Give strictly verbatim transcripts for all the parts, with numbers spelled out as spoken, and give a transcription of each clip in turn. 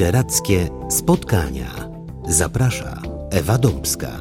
Literackie spotkania. Zaprasza Ewa Dąbska.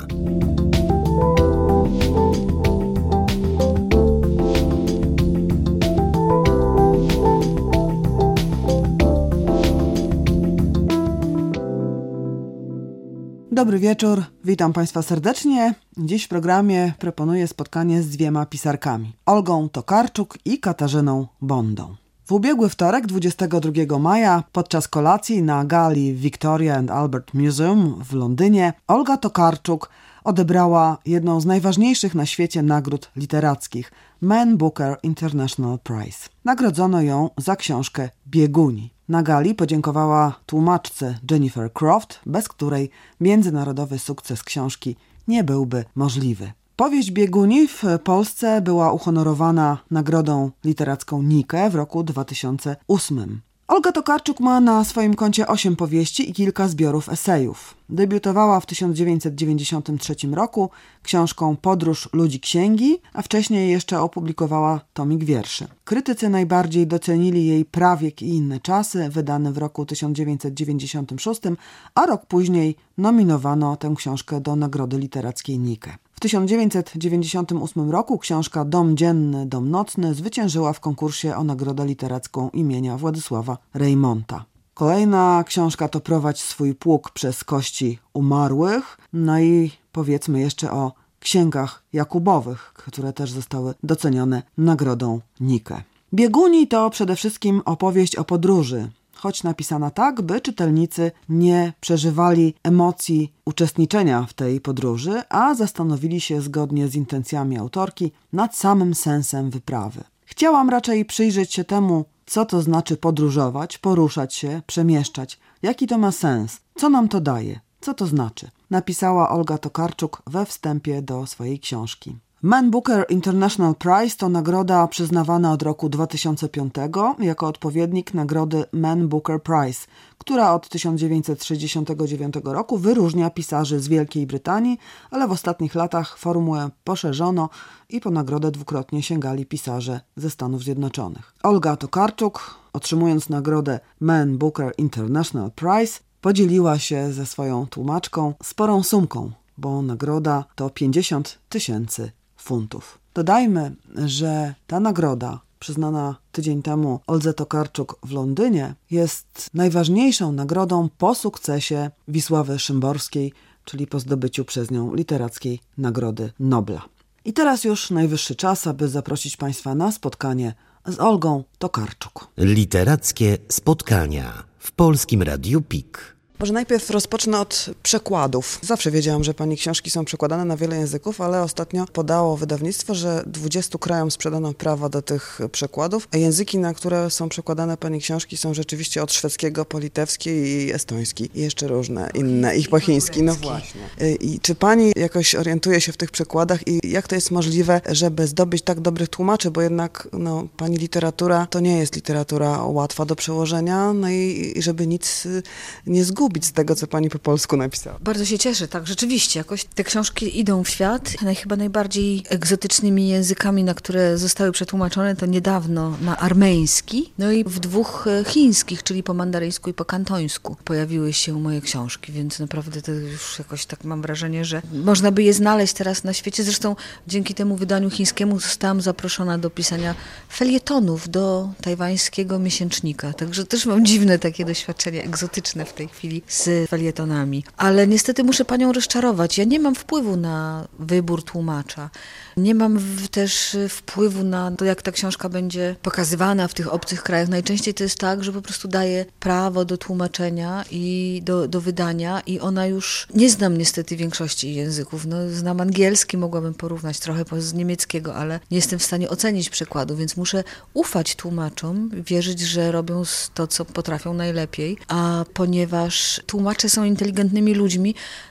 Dobry wieczór, witam Państwa serdecznie. Dziś w programie proponuję spotkanie z dwiema pisarkami, Olgą Tokarczuk i Katarzyną Bondą. W ubiegły wtorek, dwudziestego drugiego maja, podczas kolacji na gali Victoria and Albert Museum w Londynie, Olga Tokarczuk odebrała jedną z najważniejszych na świecie nagród literackich, Man Booker International Prize. Nagrodzono ją za książkę Bieguni. Na gali podziękowała tłumaczce Jennifer Croft, bez której międzynarodowy sukces książki nie byłby możliwy. Powieść Bieguni w Polsce była uhonorowana nagrodą literacką Nike w roku dwa tysiące ósmym. Olga Tokarczuk ma na swoim koncie osiem powieści i kilka zbiorów esejów. Debiutowała w tysiąc dziewięćset dziewięćdziesiątym trzecim roku książką Podróż ludzi księgi, a wcześniej jeszcze opublikowała tomik wierszy. Krytycy najbardziej docenili jej Prawiek i inne czasy, wydany w roku tysiąc dziewięćset dziewięćdziesiątym szóstym, a rok później nominowano tę książkę do Nagrody Literackiej Nike. W tysiąc dziewięćset dziewięćdziesiątym ósmym roku książka Dom dzienny, dom nocny zwyciężyła w konkursie o Nagrodę Literacką imienia Władysława Reymonta. Kolejna książka to Prowadź swój pług przez kości umarłych. No i powiedzmy jeszcze o księgach Jakubowych, które też zostały docenione nagrodą Nike. Bieguni to przede wszystkim opowieść o podróży, choć napisana tak, by czytelnicy nie przeżywali emocji uczestniczenia w tej podróży, a zastanowili się zgodnie z intencjami autorki nad samym sensem wyprawy. Chciałam raczej przyjrzeć się temu, co to znaczy podróżować, poruszać się, przemieszczać, jaki to ma sens, co nam to daje, co to znaczy, napisała Olga Tokarczuk we wstępie do swojej książki. Man Booker International Prize to nagroda przyznawana od roku dwa tysiące piątego jako odpowiednik nagrody Man Booker Prize, która od tysiąc dziewięćset sześćdziesiątego dziewiątego roku wyróżnia pisarzy z Wielkiej Brytanii, ale w ostatnich latach formułę poszerzono i po nagrodę dwukrotnie sięgali pisarze ze Stanów Zjednoczonych. Olga Tokarczuk, otrzymując nagrodę Man Booker International Prize, podzieliła się ze swoją tłumaczką sporą sumką, bo nagroda to pięćdziesiąt tysięcy funtów. Dodajmy, że ta nagroda przyznana tydzień temu Oldze Tokarczuk w Londynie jest najważniejszą nagrodą po sukcesie Wisławy Szymborskiej, czyli po zdobyciu przez nią literackiej Nagrody Nobla. I teraz już najwyższy czas, aby zaprosić Państwa na spotkanie z Olgą Tokarczuk. Literackie spotkania w Polskim Radiu P I K. Może najpierw rozpocznę od przekładów. Zawsze wiedziałam, że Pani książki są przekładane na wiele języków, ale ostatnio podało wydawnictwo, że dwudziestu krajom sprzedano prawa do tych przekładów, a języki, na które są przekładane Pani książki, są rzeczywiście od szwedzkiego po litewski i estoński i jeszcze różne inne, i po chiński. No właśnie. I czy Pani jakoś orientuje się w tych przekładach i jak to jest możliwe, żeby zdobyć tak dobrych tłumaczy, bo jednak no, Pani literatura to nie jest literatura łatwa do przełożenia, no i, i żeby nic nie zgubić z tego, co Pani po polsku napisała. Bardzo się cieszę, tak, rzeczywiście. Jakoś te książki idą w świat. Chyba najbardziej egzotycznymi językami, na które zostały przetłumaczone, to niedawno na armeński, no i w dwóch chińskich, czyli po mandaryńsku i po kantońsku pojawiły się moje książki, więc naprawdę to już jakoś tak mam wrażenie, że można by je znaleźć teraz na świecie. Zresztą dzięki temu wydaniu chińskiemu zostałam zaproszona do pisania felietonów do tajwańskiego miesięcznika. Także też mam dziwne takie doświadczenie egzotyczne w tej chwili z felietonami. Ale niestety muszę Panią rozczarować. Ja nie mam wpływu na wybór tłumacza. Nie mam w, też wpływu na to, jak ta książka będzie pokazywana w tych obcych krajach. Najczęściej to jest tak, że po prostu daję prawo do tłumaczenia i do, do wydania i ona już... Nie znam niestety większości języków. No, znam angielski, mogłabym porównać trochę z niemieckiego, ale nie jestem w stanie ocenić przykładu, więc muszę ufać tłumaczom, wierzyć, że robią to, co potrafią najlepiej, a ponieważ tłumacze są inteligentnymi ludźmi,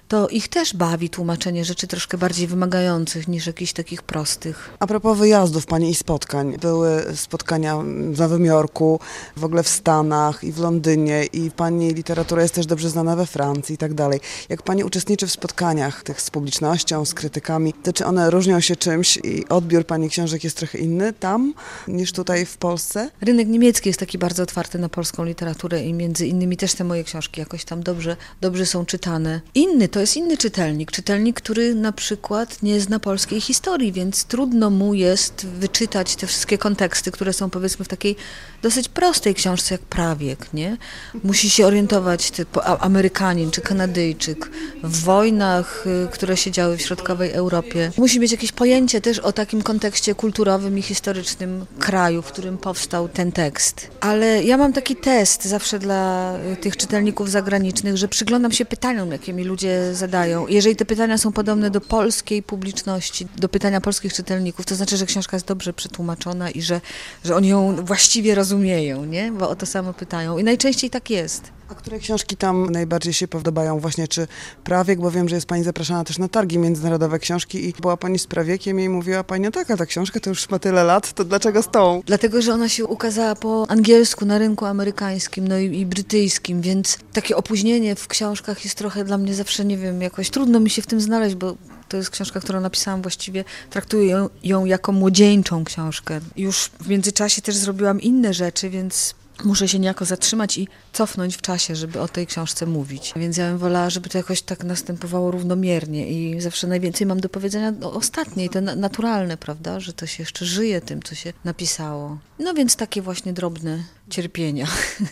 to ich też bawi tłumaczenie rzeczy troszkę bardziej wymagających niż jakichś takich prostych. A propos wyjazdów pani i spotkań. Były spotkania w Nowym Jorku, w ogóle w Stanach i w Londynie i pani literatura jest też dobrze znana we Francji i tak dalej. Jak pani uczestniczy w spotkaniach tych z publicznością, z krytykami, to czy one różnią się czymś i odbiór pani książek jest trochę inny tam niż tutaj w Polsce? Rynek niemiecki jest taki bardzo otwarty na polską literaturę i między innymi też te moje książki jakoś tam dobrze, dobrze są czytane. Inny, to jest inny czytelnik. Czytelnik, który na przykład nie zna polskiej historii, więc trudno mu jest wyczytać te wszystkie konteksty, które są powiedzmy w takiej dosyć prostej książce jak Prawiek, nie? Musi się orientować typu Amerykanin czy Kanadyjczyk w wojnach, które się działy w środkowej Europie. Musi mieć jakieś pojęcie też o takim kontekście kulturowym i historycznym kraju, w którym powstał ten tekst. Ale ja mam taki test zawsze dla tych czytelników zagranicznych, że przyglądam się pytaniom, jakie mi ludzie zadają. Jeżeli te pytania są podobne do polskiej publiczności, do pytania polskich czytelników, to znaczy, że książka jest dobrze przetłumaczona i że, że oni ją właściwie rozumieją, nie? Bo o to samo pytają. I najczęściej tak jest. A które książki tam najbardziej się podobają właśnie, czy Prawiek, bo wiem, że jest pani zapraszana też na targi międzynarodowe książki i była pani z Prawiekiem i mówiła pani, no taka ta książka to już ma tyle lat, to dlaczego z tą? Dlatego, że ona się ukazała po angielsku na rynku amerykańskim, no i, i brytyjskim, więc takie opóźnienie w książkach jest trochę dla mnie zawsze, nie wiem, jakoś trudno mi się w tym znaleźć, bo to jest książka, którą napisałam właściwie, traktuję ją, ją jako młodzieńczą książkę. Już w międzyczasie też zrobiłam inne rzeczy, więc muszę się niejako zatrzymać i cofnąć w czasie, żeby o tej książce mówić. Więc ja bym wolała, żeby to jakoś tak następowało równomiernie i zawsze najwięcej mam do powiedzenia o ostatniej, to naturalne, prawda, że to się jeszcze żyje tym, co się napisało. No więc takie właśnie drobne cierpienia.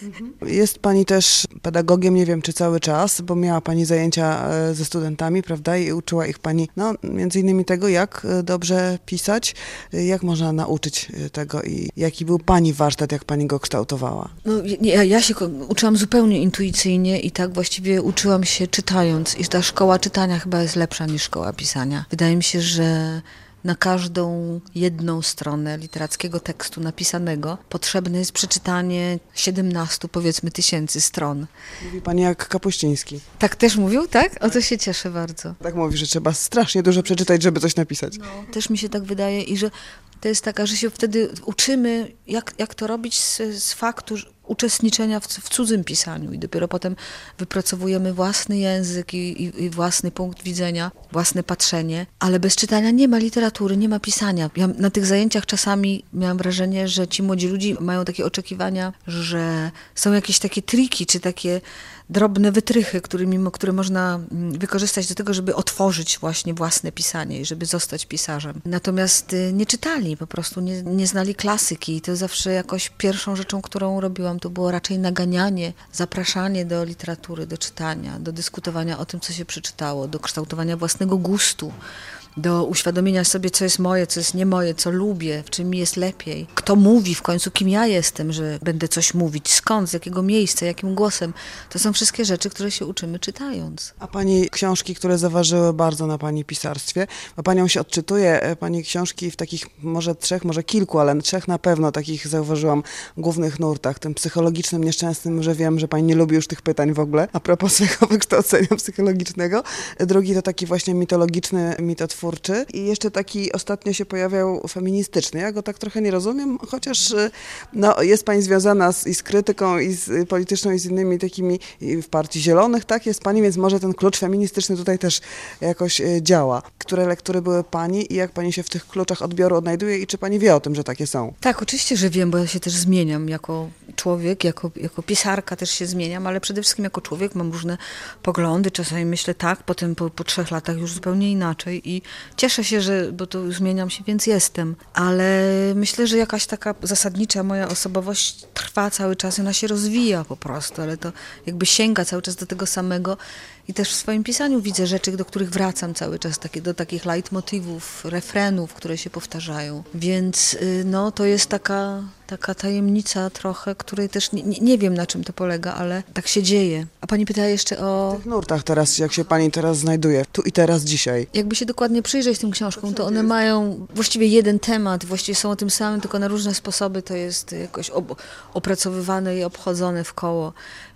Jest pani też pedagogiem, nie wiem czy cały czas, bo miała pani zajęcia ze studentami, prawda, i uczyła ich pani, no między innymi tego, jak dobrze pisać, jak można nauczyć tego i jaki był pani warsztat, jak pani go kształtowała? No, ja, ja się uczyłam zupełnie intuicyjnie i tak właściwie uczyłam się czytając i ta szkoła czytania chyba jest lepsza niż szkoła pisania. Wydaje mi się, że na każdą jedną stronę literackiego tekstu napisanego potrzebne jest przeczytanie siedemnastu, powiedzmy, tysięcy stron. Mówi pani jak Kapuściński. Tak też mówił, tak? O to się cieszę bardzo. Tak mówi, że trzeba strasznie dużo przeczytać, żeby coś napisać. No, też mi się tak wydaje i że to jest taka, że się wtedy uczymy, jak, jak to robić z, z faktu uczestniczenia w, w cudzym pisaniu i dopiero potem wypracowujemy własny język i, i, i własny punkt widzenia, własne patrzenie, ale bez czytania nie ma literatury, nie ma pisania. Ja na tych zajęciach czasami miałam wrażenie, że ci młodzi ludzie mają takie oczekiwania, że są jakieś takie triki, czy takie drobne wytrychy, którymi, które można wykorzystać do tego, żeby otworzyć właśnie własne pisanie i żeby zostać pisarzem. Natomiast nie czytali, po prostu nie, nie znali klasyki i to zawsze jakoś pierwszą rzeczą, którą robiłam, to było raczej naganianie, zapraszanie do literatury, do czytania, do dyskutowania o tym, co się przeczytało, do kształtowania własnego gustu, do uświadomienia sobie, co jest moje, co jest nie moje, co lubię, w czym mi jest lepiej. Kto mówi w końcu, kim ja jestem, że będę coś mówić, skąd, z jakiego miejsca, jakim głosem. To są wszystkie rzeczy, które się uczymy czytając. A pani książki, które zaważyły bardzo na pani pisarstwie, bo panią się odczytuje, pani książki w takich może trzech, może kilku, ale trzech na pewno takich zauważyłam głównych nurtach, tym psychologicznym, nieszczęsnym, że wiem, że pani nie lubi już tych pytań w ogóle, a propos swojego wykształcenia psychologicznego. Drugi to taki właśnie mitologiczny, mitotwórczy. I jeszcze taki ostatnio się pojawiał feministyczny. Ja go tak trochę nie rozumiem, chociaż no, jest pani związana z, i z krytyką, i z polityczną, i z innymi takimi i w Partii Zielonych, tak? Jest pani, więc może ten klucz feministyczny tutaj też jakoś działa. Które lektury były pani i jak pani się w tych kluczach odbioru odnajduje i czy pani wie o tym, że takie są? Tak, oczywiście, że wiem, bo ja się też zmieniam jako człowiek, jako, jako pisarka też się zmieniam, ale przede wszystkim jako człowiek mam różne poglądy. Czasami myślę tak, potem po, po trzech latach już zupełnie inaczej i cieszę się, że, bo tu zmieniam się, więc jestem, ale myślę, że jakaś taka zasadnicza moja osobowość trwa cały czas, ona się rozwija po prostu, ale to jakby sięga cały czas do tego samego i też w swoim pisaniu widzę rzeczy, do których wracam cały czas, takie, do takich leitmotywów, refrenów, które się powtarzają, więc no to jest taka, taka tajemnica trochę, której też nie, nie, nie wiem, na czym to polega, ale tak się dzieje. A pani pyta jeszcze o... W tych nurtach teraz, jak się pani teraz znajduje, tu i teraz, dzisiaj. Jakby się dokładnie przyjrzeć tym książkom, to one mają właściwie jeden temat, właściwie są o tym samym, tylko na różne sposoby to jest jakoś ob- opracowywane i obchodzone w koło.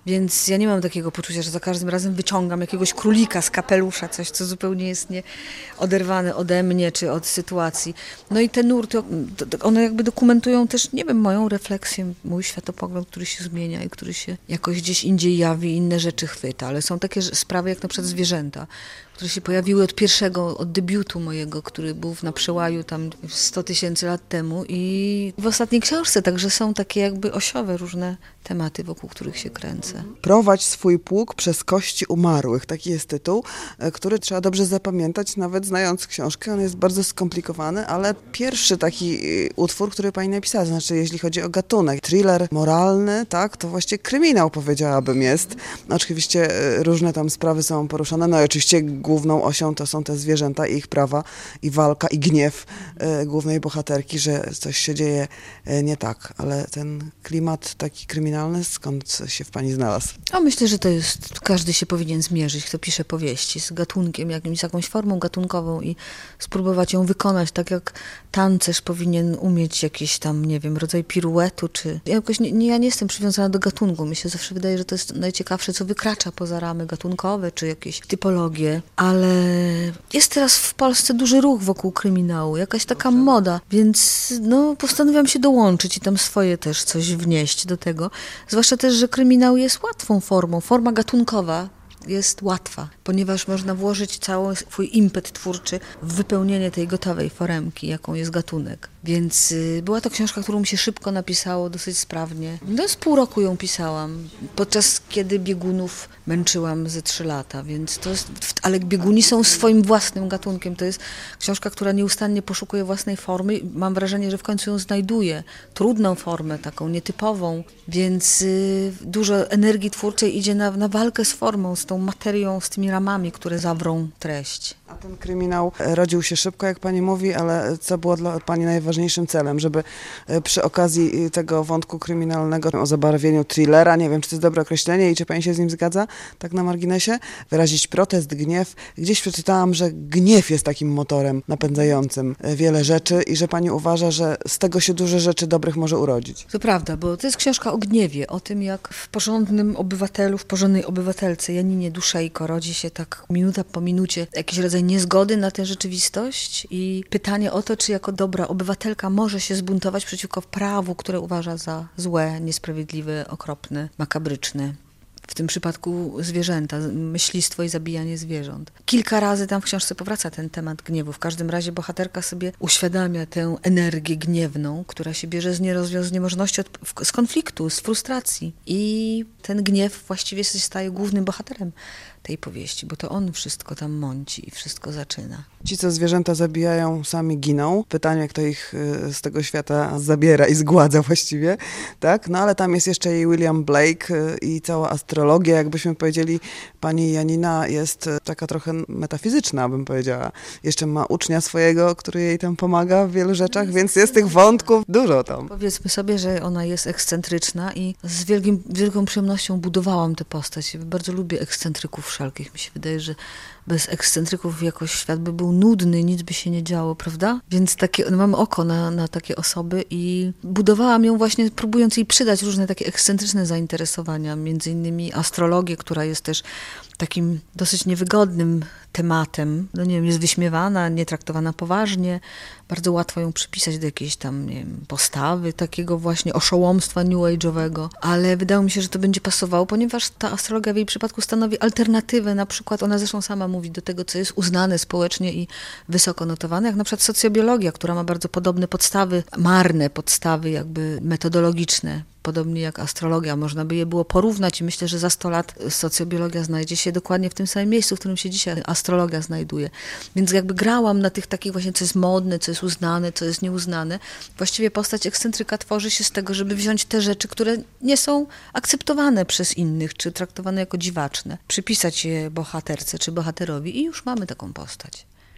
Więc ja nie mam takiego poczucia, że za każdym razem wyciągam jakiegoś królika z kapelusza, coś, co zupełnie jest nie oderwane ode mnie, czy od sytuacji. No i te nurty, one jakby dokumentują też, nie wiem, moją refleksję, mój światopogląd, który się zmienia i który się jakoś gdzieś indziej jawi, inne rzeczy chwyta. Ale są takie sprawy jak na przykład zwierzęta, które się pojawiły od pierwszego, od debiutu mojego, który był na przełaju tam sto tysięcy lat temu i w ostatniej książce także są takie jakby osiowe różne tematy, wokół których się kręcę. Prowadź swój pług przez kości umarłych. Taki jest tytuł, który trzeba dobrze zapamiętać, nawet znając książkę. On jest bardzo skomplikowany, ale pierwszy taki utwór, który pani napisała, znaczy jeśli chodzi o gatunek, thriller moralny, tak, to właściwie kryminał, powiedziałabym, jest. Oczywiście różne tam sprawy są poruszane, no i oczywiście główną osią to są te zwierzęta i ich prawa i walka i gniew e, głównej bohaterki, że coś się dzieje e, nie tak, ale ten klimat taki kryminalny, skąd się w pani znalazł? A myślę, że to jest, każdy się powinien zmierzyć, kto pisze powieści z gatunkiem, jakimś, z jakąś formą gatunkową i spróbować ją wykonać, tak jak tancerz powinien umieć jakiś tam, nie wiem, rodzaj piruetu, czy jakoś, nie, nie, ja nie jestem przywiązana do gatunku, mi się zawsze wydaje, że to jest najciekawsze, co wykracza poza ramy gatunkowe, czy jakieś typologie, ale jest teraz w Polsce duży ruch wokół kryminału, jakaś taka moda, więc no postanowiłam się dołączyć i tam swoje też coś wnieść do tego, zwłaszcza też, że kryminał jest łatwą formą, forma gatunkowa jest łatwa, ponieważ można włożyć cały swój impet twórczy w wypełnienie tej gotowej foremki, jaką jest gatunek. Więc y, była to książka, którą mi się szybko napisało, dosyć sprawnie. No z pół roku ją pisałam, podczas kiedy biegunów męczyłam ze trzy lata, więc to jest, ale bieguni są swoim własnym gatunkiem. To jest książka, która nieustannie poszukuje własnej formy. Mam wrażenie, że w końcu ją znajduje. Trudną formę, taką nietypową, więc y, dużo energii twórczej idzie na, na walkę z formą, z tą materią, z tymi ramami, które zawrą treść. A ten kryminał rodził się szybko, jak pani mówi, ale co było dla pani najważniejszym celem, żeby przy okazji tego wątku kryminalnego o zabarwieniu thrillera, nie wiem, czy to jest dobre określenie i czy pani się z nim zgadza, tak na marginesie, wyrazić protest, gniew. Gdzieś przeczytałam, że gniew jest takim motorem napędzającym wiele rzeczy i że pani uważa, że z tego się dużo rzeczy dobrych może urodzić. To prawda, bo to jest książka o gniewie, o tym, jak w porządnym obywatelu, w porządnej obywatelce Janinie Duszejko rodzi się tak minuta po minucie jakiś rodzaj niezgody na tę rzeczywistość i pytanie o to, czy jako dobra obywatelka może się zbuntować przeciwko prawu, które uważa za złe, niesprawiedliwe, okropne, makabryczne. W tym przypadku zwierzęta, myślistwo i zabijanie zwierząt. Kilka razy tam w książce powraca ten temat gniewu. W każdym razie bohaterka sobie uświadamia tę energię gniewną, która się bierze z, nierozwią- z niemożności, od, z konfliktu, z frustracji. I ten gniew właściwie się staje głównym bohaterem tej powieści, bo to on wszystko tam mąci i wszystko zaczyna. Ci, co zwierzęta zabijają, sami giną. Pytanie, kto ich z tego świata zabiera i zgładza właściwie, tak? No ale tam jest jeszcze i William Blake i cała astrologia, jakbyśmy powiedzieli, pani Janina jest taka trochę metafizyczna, bym powiedziała. Jeszcze ma ucznia swojego, który jej tam pomaga w wielu rzeczach, więc jest tych wątków dużo tam. Powiedzmy sobie, że ona jest ekscentryczna i z wielkim, wielką przyjemnością budowałam tę postać. Bardzo lubię ekscentryków wszelkich. Mi się wydaje, że bez ekscentryków jakoś świat by był nudny, nic by się nie działo, prawda? Więc takie, no mam oko na, na takie osoby i budowałam ją właśnie, próbując jej przydać różne takie ekscentryczne zainteresowania, między innymi astrologię, która jest też takim dosyć niewygodnym tematem. No nie wiem, jest wyśmiewana, nie traktowana poważnie. Bardzo łatwo ją przypisać do jakiejś tam, nie wiem, postawy, takiego właśnie oszołomstwa new age'owego. Ale wydało mi się, że to będzie pasowało, ponieważ ta astrologia w jej przypadku stanowi alternatywę. Na przykład ona zresztą sama mówi do tego, co jest uznane społecznie i wysoko notowane, jak na przykład socjobiologia, która ma bardzo podobne podstawy, marne podstawy jakby metodologiczne. Podobnie jak astrologia, można by je było porównać i myślę, że za sto lat socjobiologia znajdzie się dokładnie w tym samym miejscu, w którym się dzisiaj astrologia znajduje. Więc jakby grałam na tych takich właśnie, co jest modne, co jest uznane, co jest nieuznane. Właściwie postać ekscentryka tworzy się z tego, żeby wziąć te rzeczy, które nie są akceptowane przez innych, czy traktowane jako dziwaczne, przypisać je bohaterce czy bohaterowi i już mamy taką postać.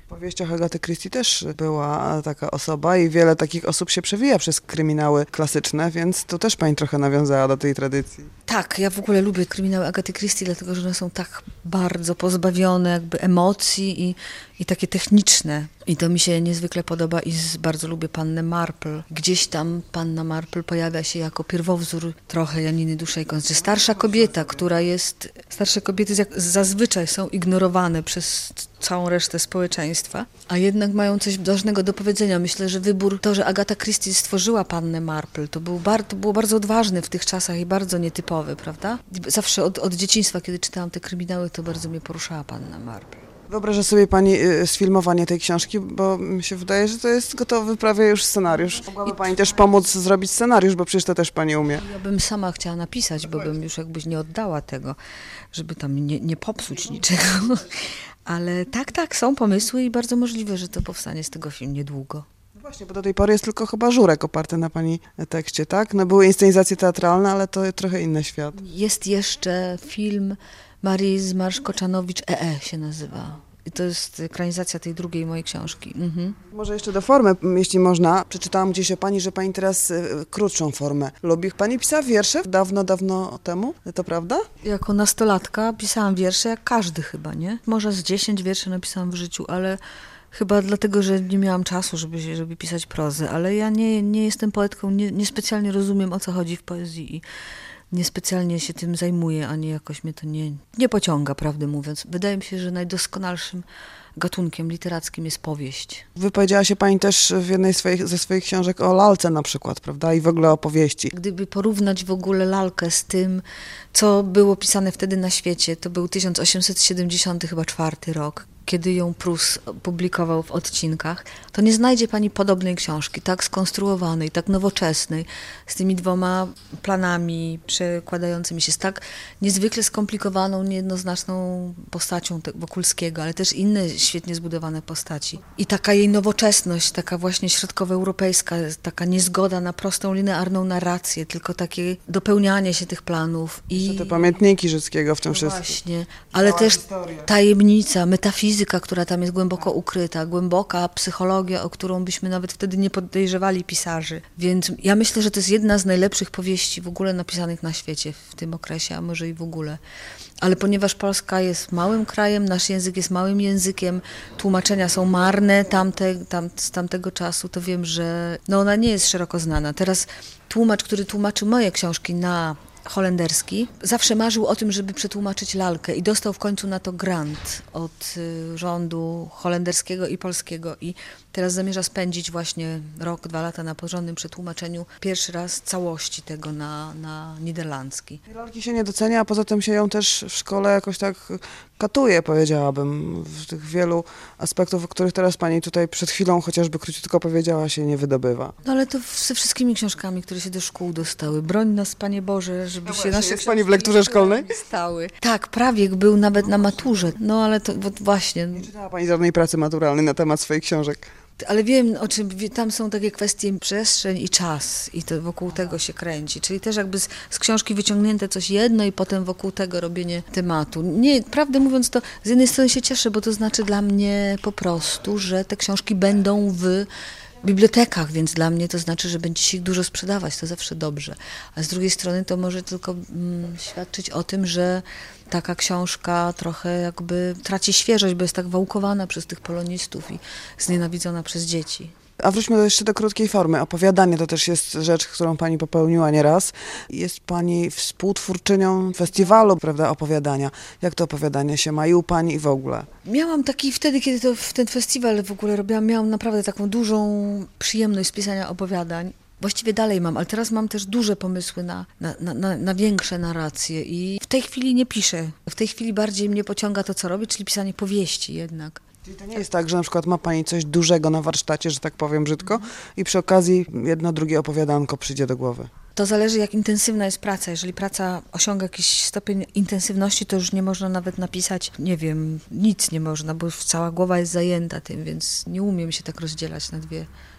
W powieściach Agaty Christie też była taka osoba i wiele takich osób się przewija przez kryminały klasyczne, więc to też pani trochę nawiązała do tej tradycji. Tak, ja w ogóle lubię kryminały Agaty Christie, dlatego że one są tak bardzo pozbawione jakby emocji i, i takie techniczne. I to mi się niezwykle podoba i z, bardzo lubię Pannę Marple. Gdzieś tam Panna Marple pojawia się jako pierwowzór trochę Janiny Duszejko. Znaczy starsza kobieta, która jest... Starsze kobiety jak, zazwyczaj są ignorowane przez całą resztę społeczeństwa, a jednak mają coś ważnego do powiedzenia. Myślę, że wybór, to, że Agata Christie stworzyła Pannę Marple, to, był bar, to było bardzo odważne w tych czasach i bardzo nietypowe, prawda? Zawsze od, od dzieciństwa, kiedy czytałam te kryminały, to bardzo mnie poruszała Panna Marple. Wyobraża sobie pani y, sfilmowanie tej książki, bo mi się wydaje, że to jest gotowy prawie już scenariusz. Mogłaby pani też pomóc zrobić scenariusz, bo przecież to też pani umie. Ja bym sama chciała napisać, bo bym już jakbyś nie oddała tego, żeby tam nie, nie popsuć niczego. Ale tak, tak, są pomysły i bardzo możliwe, że to powstanie z tego film niedługo. No właśnie, bo do tej pory jest tylko chyba Żurek oparty na pani tekście, tak? No były inscenizacje teatralne, ale to trochę inny świat. Jest jeszcze film Marii Zmarszkoczanowicz, E E się nazywa. I to jest ekranizacja tej drugiej mojej książki. Mhm. Może jeszcze do formy, jeśli można. Przeczytałam gdzieś o pani, że pani teraz y, krótszą formę lubi. Pani pisała wiersze dawno, dawno temu, to prawda? Jako nastolatka pisałam wiersze, jak każdy chyba, nie? Może z dziesięć wierszy napisałam w życiu, ale chyba dlatego, że nie miałam czasu, żeby, żeby pisać prozę. Ale ja nie, nie jestem poetką, nie, niespecjalnie rozumiem, o co chodzi w poezji i niespecjalnie się tym zajmuję, ani jakoś mnie to nie, nie pociąga, prawdę mówiąc. Wydaje mi się, że najdoskonalszym gatunkiem literackim jest powieść. Wypowiedziała się pani też w jednej swoich, ze swoich książek o lalce na przykład, prawda? I w ogóle o powieści. Gdyby porównać w ogóle lalkę z tym, co było pisane wtedy na świecie, to był tysiąc osiemset siedemdziesiąty chyba czwarty rok, kiedy ją Prus publikował w odcinkach, to nie znajdzie pani podobnej książki, tak skonstruowanej, tak nowoczesnej, z tymi dwoma planami przekładającymi się, z tak niezwykle skomplikowaną, niejednoznaczną postacią Wokulskiego, ale też inne świetnie zbudowane postaci. I taka jej nowoczesność, taka właśnie środkowoeuropejska, taka niezgoda na prostą, linearną narrację, tylko takie dopełnianie się tych planów. I te pamiętniki Rzeckiego w tym no wszystkim. Właśnie, ale Cała też historia. Tajemnica, metafizyka, Fizyka, która tam jest głęboko ukryta, głęboka psychologia, o którą byśmy nawet wtedy nie podejrzewali pisarzy. Więc ja myślę, że to jest jedna z najlepszych powieści w ogóle napisanych na świecie w tym okresie, a może i w ogóle. Ale ponieważ Polska jest małym krajem, nasz język jest małym językiem, tłumaczenia są marne tamte, tam, z tamtego czasu, to wiem, że no ona nie jest szeroko znana. Teraz tłumacz, który tłumaczy moje książki na holenderski, zawsze marzył o tym, żeby przetłumaczyć lalkę i dostał w końcu na to grant od y, rządu holenderskiego i polskiego i teraz zamierza spędzić właśnie rok, dwa lata na porządnym przetłumaczeniu pierwszy raz całości tego na, na niderlandzki. Lalki się nie docenia, a poza tym się ją też w szkole jakoś tak katuje, powiedziałabym, w tych wielu aspektów, o których teraz pani tutaj przed chwilą chociażby króciutko powiedziała, się nie wydobywa. No ale to ze wszystkimi książkami, które się do szkół dostały. Broń nas, Panie Boże, żeby no się właśnie, nasze jest pani w lekturze szkolnej? Stały. Tak, prawiek był nawet na maturze. No ale to właśnie. Nie czytała pani żadnej pracy maturalnej na temat swoich książek? Ale wiem, o czym tam są takie kwestie przestrzeń i czas i to wokół tego się kręci. Czyli też jakby z, z książki wyciągnięte coś jedno i potem wokół tego robienie tematu. Nie, prawdę mówiąc to z jednej strony się cieszę, bo to znaczy dla mnie po prostu, że te książki będą w bibliotekach, więc dla mnie to znaczy, że będzie się ich dużo sprzedawać, to zawsze dobrze. A z drugiej strony to może tylko mm, świadczyć o tym, że taka książka trochę jakby traci świeżość, bo jest tak wałkowana przez tych polonistów i znienawidzona przez dzieci. A wróćmy jeszcze do krótkiej formy. Opowiadanie to też jest rzecz, którą pani popełniła nieraz. Jest pani współtwórczynią festiwalu, prawda, opowiadania. Jak to opowiadanie się ma i u pani i w ogóle? Miałam taki, wtedy kiedy to w ten festiwal w ogóle robiłam, miałam naprawdę taką dużą przyjemność z pisania opowiadań. Właściwie dalej mam, ale teraz mam też duże pomysły na, na, na, na większe narracje i w tej chwili nie piszę. W tej chwili bardziej mnie pociąga to, co robię, czyli pisanie powieści jednak. Czyli to nie jest tak, że na przykład ma pani coś dużego na warsztacie, że tak powiem brzydko, i przy okazji jedno, drugie opowiadanko przyjdzie do głowy. To zależy, jak intensywna jest praca. Jeżeli praca osiąga jakiś stopień intensywności, to już nie można nawet napisać, nie wiem, nic nie można, bo cała głowa jest zajęta tym, więc nie umiem się tak rozdzielać na dwie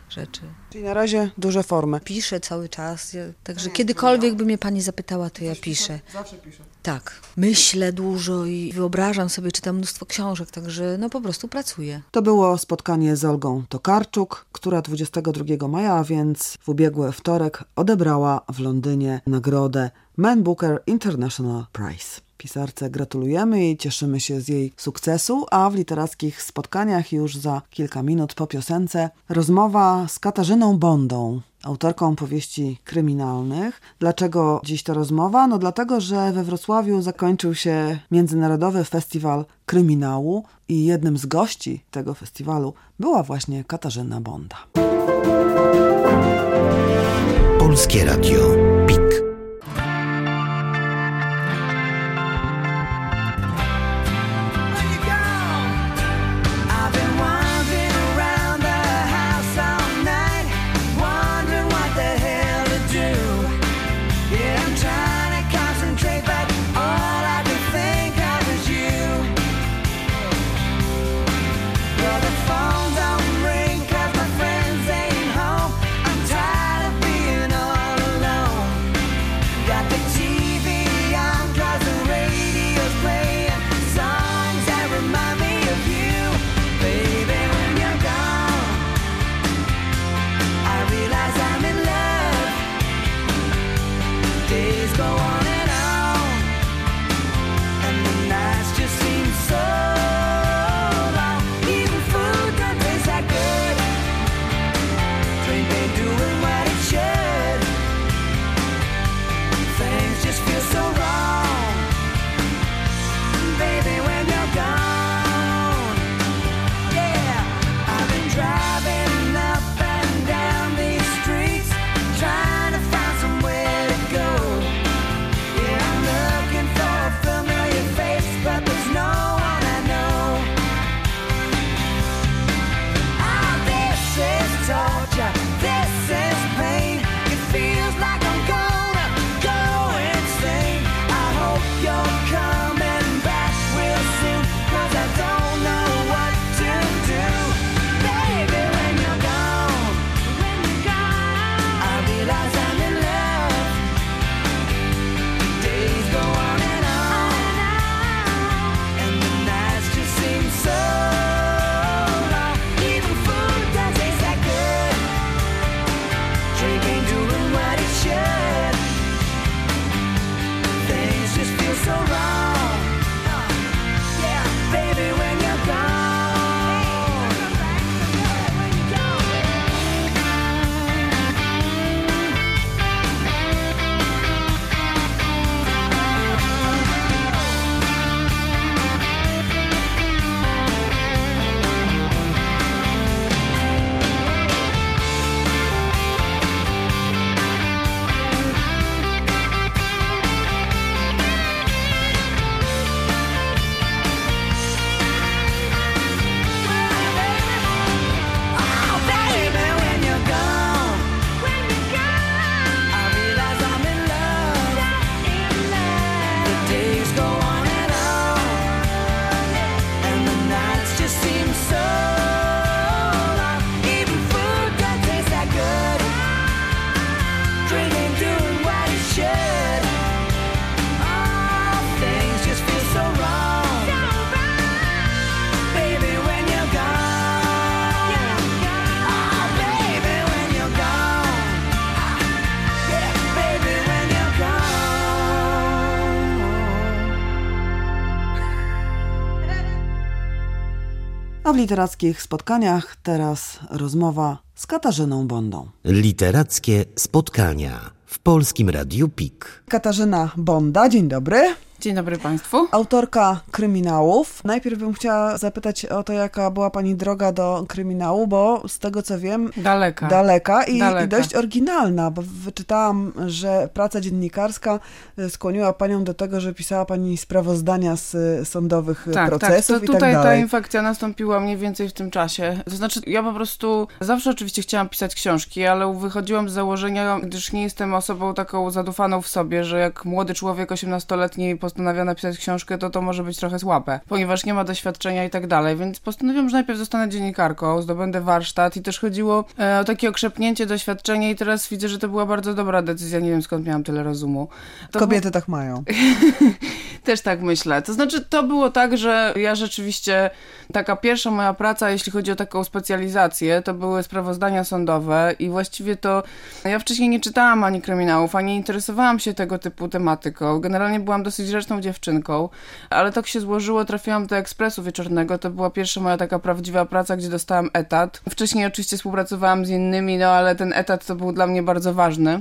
rzeczy. Czyli na razie duże formy. Piszę cały czas, ja, także kiedykolwiek by mnie pani zapytała, to ja piszę. Zawsze piszę. Tak. Myślę dużo i wyobrażam sobie, czytam mnóstwo książek, także no po prostu pracuję. To było spotkanie z Olgą Tokarczuk, która dwudziestego drugiego maja, a więc w ubiegły wtorek, odebrała w Londynie nagrodę Man Booker International Prize. Pisarce gratulujemy i cieszymy się z jej sukcesu, a w literackich spotkaniach już za kilka minut po piosence rozmowa z Katarzyną Bondą, autorką powieści kryminalnych. Dlaczego dziś ta rozmowa? No dlatego, że we Wrocławiu zakończył się Międzynarodowy Festiwal Kryminału i jednym z gości tego festiwalu była właśnie Katarzyna Bonda. Polskie Radio Pik. A w literackich spotkaniach teraz rozmowa z Katarzyną Bondą. Literackie spotkania w Polskim Radiu Pik. Katarzyna Bonda, dzień dobry. Dzień dobry Państwu. Autorka kryminałów. Najpierw bym chciała zapytać o to, jaka była Pani droga do kryminału, bo z tego co wiem... Daleka. Daleka i, Daleka. i dość oryginalna, bo wyczytałam, że praca dziennikarska skłoniła Panią do tego, że pisała Pani sprawozdania z sądowych tak, procesów tak. To i tak tutaj dalej. ta infekcja nastąpiła mniej więcej w tym czasie. To znaczy, ja po prostu zawsze oczywiście chciałam pisać książki, ale wychodziłam z założenia, gdyż nie jestem osobą taką zadufaną w sobie, że jak młody człowiek osiemnastoletni postanawia napisać książkę, to to może być trochę słabe, ponieważ nie ma doświadczenia i tak dalej, więc postanowiłam, że najpierw zostanę dziennikarką, zdobędę warsztat i też chodziło e, o takie okrzepnięcie, doświadczenie i teraz widzę, że to była bardzo dobra decyzja, nie wiem skąd miałam tyle rozumu. To Kobiety bu- tak mają. Też tak myślę. To znaczy, to było tak, że ja rzeczywiście, taka pierwsza moja praca, jeśli chodzi o taką specjalizację, to były sprawozdania sądowe i właściwie to ja wcześniej nie czytałam ani kryminałów, ani nie interesowałam się tego typu tematyką. Generalnie byłam dosyć grzeczną dziewczynką, ale tak się złożyło, trafiłam do Ekspresu Wieczornego, to była pierwsza moja taka prawdziwa praca, gdzie dostałam etat. Wcześniej oczywiście współpracowałam z innymi, no ale ten etat to był dla mnie bardzo ważny.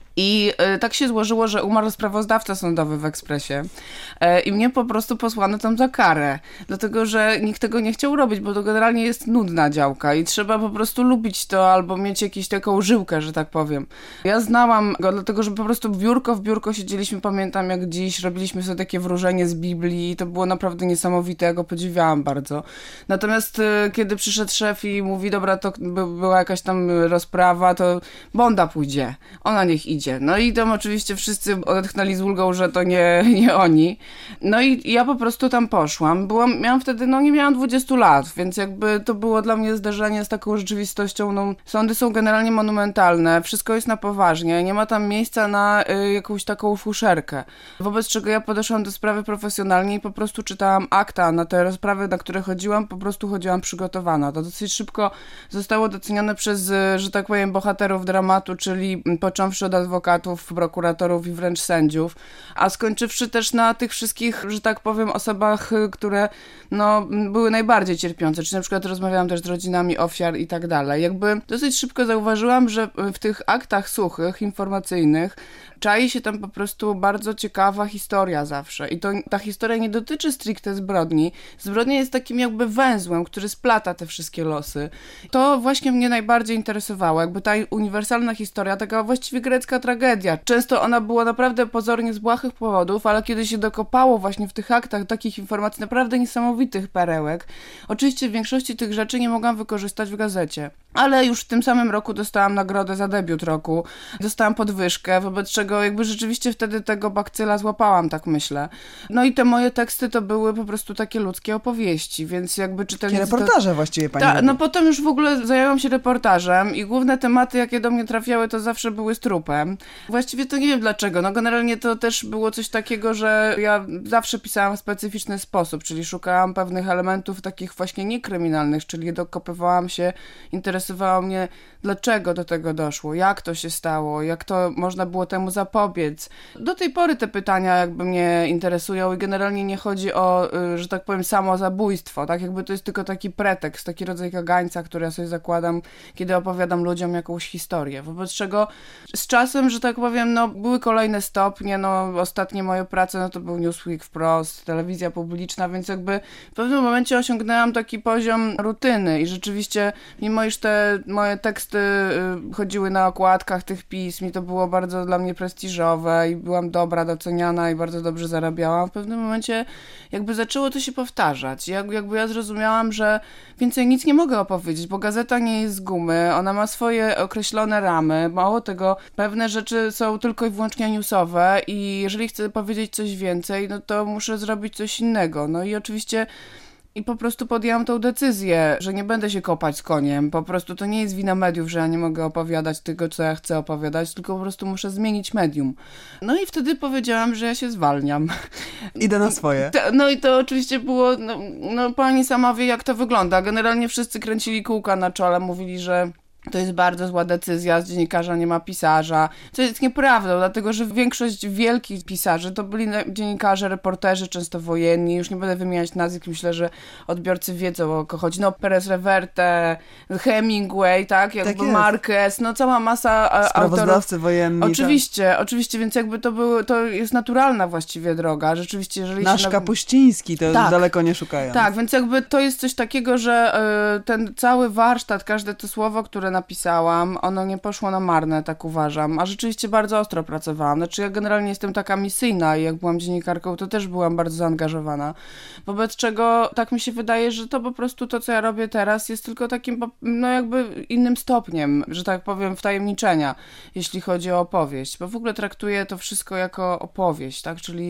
I y, tak się złożyło, że umarł sprawozdawca sądowy w Ekspresie y, i mnie po prostu posłano tam za karę, dlatego że nikt tego nie chciał robić, bo to generalnie jest nudna działka i trzeba po prostu lubić to albo mieć jakąś taką żyłkę, że tak powiem. Ja znałam go, dlatego że po prostu biurko w biurko siedzieliśmy, pamiętam jak dziś, robiliśmy sobie takie wróżenie z Biblii i to było naprawdę niesamowite, ja go podziwiałam bardzo. Natomiast y, kiedy przyszedł szef i mówi, dobra, to by, była jakaś tam rozprawa, to Bonda pójdzie, ona niech idzie. No i tam oczywiście wszyscy odetchnęli z ulgą, że to nie, nie oni. No i ja po prostu tam poszłam. Byłam, miałam wtedy, no nie miałam dwudziestu lat, więc jakby to było dla mnie zderzenie z taką rzeczywistością. No, sądy są generalnie monumentalne, wszystko jest na poważnie, nie ma tam miejsca na y, jakąś taką fuszerkę. Wobec czego ja podeszłam do sprawy profesjonalnie i po prostu czytałam akta. Na te rozprawy, na które chodziłam, po prostu chodziłam przygotowana. To dosyć szybko zostało docenione przez, że tak powiem, bohaterów dramatu, czyli począwszy od adwokatów, prokuratorów i wręcz sędziów, a skończywszy też na tych wszystkich, że tak powiem, osobach, które no, były najbardziej cierpiące, czyli na przykład rozmawiałam też z rodzinami ofiar i tak dalej. Jakby dosyć szybko zauważyłam, że w tych aktach suchych, informacyjnych, czai się tam po prostu bardzo ciekawa historia zawsze. I to ta historia nie dotyczy stricte zbrodni. Zbrodnia jest takim jakby węzłem, który splata te wszystkie losy. To właśnie mnie najbardziej interesowało. Jakby ta uniwersalna historia, taka właściwie grecka tragedia. Często ona była naprawdę pozornie z błahych powodów, ale kiedy się dokopało właśnie w tych aktach takich informacji, naprawdę niesamowitych perełek. Oczywiście w większości tych rzeczy nie mogłam wykorzystać w gazecie. Ale już w tym samym roku dostałam nagrodę za debiut roku. Dostałam podwyżkę, wobec czego jakby rzeczywiście wtedy tego bakcyla złapałam, tak myślę. No i te moje teksty to były po prostu takie ludzkie opowieści, więc jakby czytelnicy... Takie reportaże to... właściwie pani Ta, robi. No potem już w ogóle zajęłam się reportażem i główne tematy, jakie do mnie trafiały, to zawsze były z trupem. Właściwie to nie wiem dlaczego. No generalnie to też było coś takiego, że ja zawsze pisałam w specyficzny sposób, czyli szukałam pewnych elementów takich właśnie niekryminalnych, czyli dokopywałam się, interesowało mnie, dlaczego do tego doszło, jak to się stało, jak to można było temu zapobiec. Do tej pory te pytania jakby mnie interesują i generalnie nie chodzi o, że tak powiem, samozabójstwo, tak? Jakby to jest tylko taki pretekst, taki rodzaj kagańca, który ja sobie zakładam, kiedy opowiadam ludziom jakąś historię. Wobec czego z czasem, że tak powiem, no były kolejne stopnie, no ostatnie moje prace, no to był Newsweek wprost, telewizja publiczna, więc jakby w pewnym momencie osiągnęłam taki poziom rutyny i rzeczywiście, mimo iż te moje teksty chodziły na okładkach tych pism i to było bardzo dla mnie prestiżowe i byłam dobra, doceniana i bardzo dobrze zarabiałam, w pewnym momencie jakby zaczęło to się powtarzać. Jak, jakby ja zrozumiałam, że więcej nic nie mogę opowiedzieć, bo gazeta nie jest z gumy, ona ma swoje określone ramy, mało tego, pewne rzeczy są tylko i wyłącznie newsowe i jeżeli chcę powiedzieć coś więcej, no to muszę zrobić coś innego. No i oczywiście i po prostu podjęłam tą decyzję, że nie będę się kopać z koniem. Po prostu to nie jest wina mediów, że ja nie mogę opowiadać tego, co ja chcę opowiadać, tylko po prostu muszę zmienić medium. No i wtedy powiedziałam, że ja się zwalniam. Idę na swoje. No i to oczywiście było, no, no pani sama wie, jak to wygląda. Generalnie wszyscy kręcili kółka na czole, mówili, że to jest bardzo zła decyzja, z dziennikarza nie ma pisarza, co jest nieprawdą, dlatego że większość wielkich pisarzy to byli dziennikarze, reporterzy, często wojenni, już nie będę wymieniać nazwisk, myślę, że odbiorcy wiedzą, o kogo chodzi, no Perez Reverte, Hemingway, tak, jakby tak Marquez, no cała masa autorów. Sprawozdawcy wojenni. Oczywiście, tak. oczywiście, więc jakby to był, to jest naturalna właściwie droga, rzeczywiście, jeżeli Nasz się... Kapuściński, to tak. daleko nie szukając. Tak, więc jakby to jest coś takiego, że y, ten cały warsztat, każde to słowo, które napisałam, ono nie poszło na marne, tak uważam, a rzeczywiście bardzo ostro pracowałam. Znaczy ja generalnie jestem taka misyjna i jak byłam dziennikarką, to też byłam bardzo zaangażowana. Wobec czego tak mi się wydaje, że to po prostu to, co ja robię teraz, jest tylko takim, no jakby innym stopniem, że tak powiem, wtajemniczenia, jeśli chodzi o opowieść, bo w ogóle traktuję to wszystko jako opowieść, tak, czyli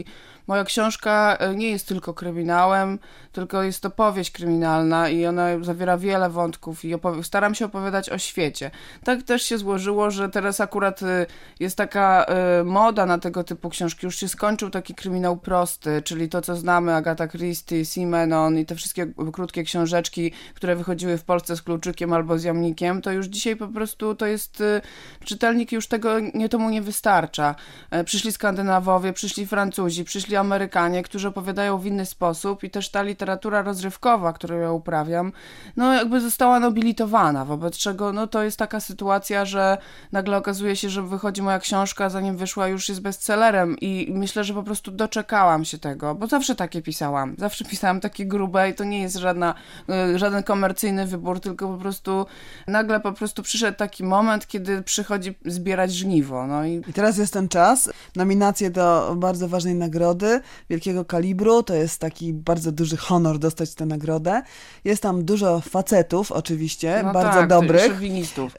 moja książka nie jest tylko kryminałem, tylko jest to powieść kryminalna i ona zawiera wiele wątków i opowi- staram się opowiadać o świecie. Tak też się złożyło, że teraz akurat jest taka y, moda na tego typu książki. Już się skończył taki kryminał prosty, czyli to, co znamy, Agatha Christie, Simenon i te wszystkie krótkie książeczki, które wychodziły w Polsce z kluczykiem albo z jamnikiem, to już dzisiaj po prostu to jest, y, czytelnik już tego, nie to mu nie wystarcza. Y, przyszli Skandynawowie, przyszli Francuzi, przyszli Amerykanie, którzy opowiadają w inny sposób i też ta literatura rozrywkowa, którą ja uprawiam, no jakby została nobilitowana, wobec czego no to jest taka sytuacja, że nagle okazuje się, że wychodzi moja książka, zanim wyszła już jest bestsellerem i myślę, że po prostu doczekałam się tego, bo zawsze takie pisałam, zawsze pisałam takie grube i to nie jest żadna, żaden komercyjny wybór, tylko po prostu nagle po prostu przyszedł taki moment, kiedy przychodzi zbierać żniwo. No i... I teraz jest ten czas, nominacje do bardzo ważnej nagrody, wielkiego kalibru, to jest taki bardzo duży honor dostać tę nagrodę. Jest tam dużo facetów oczywiście, no bardzo tak, dobrych. Szowinistów.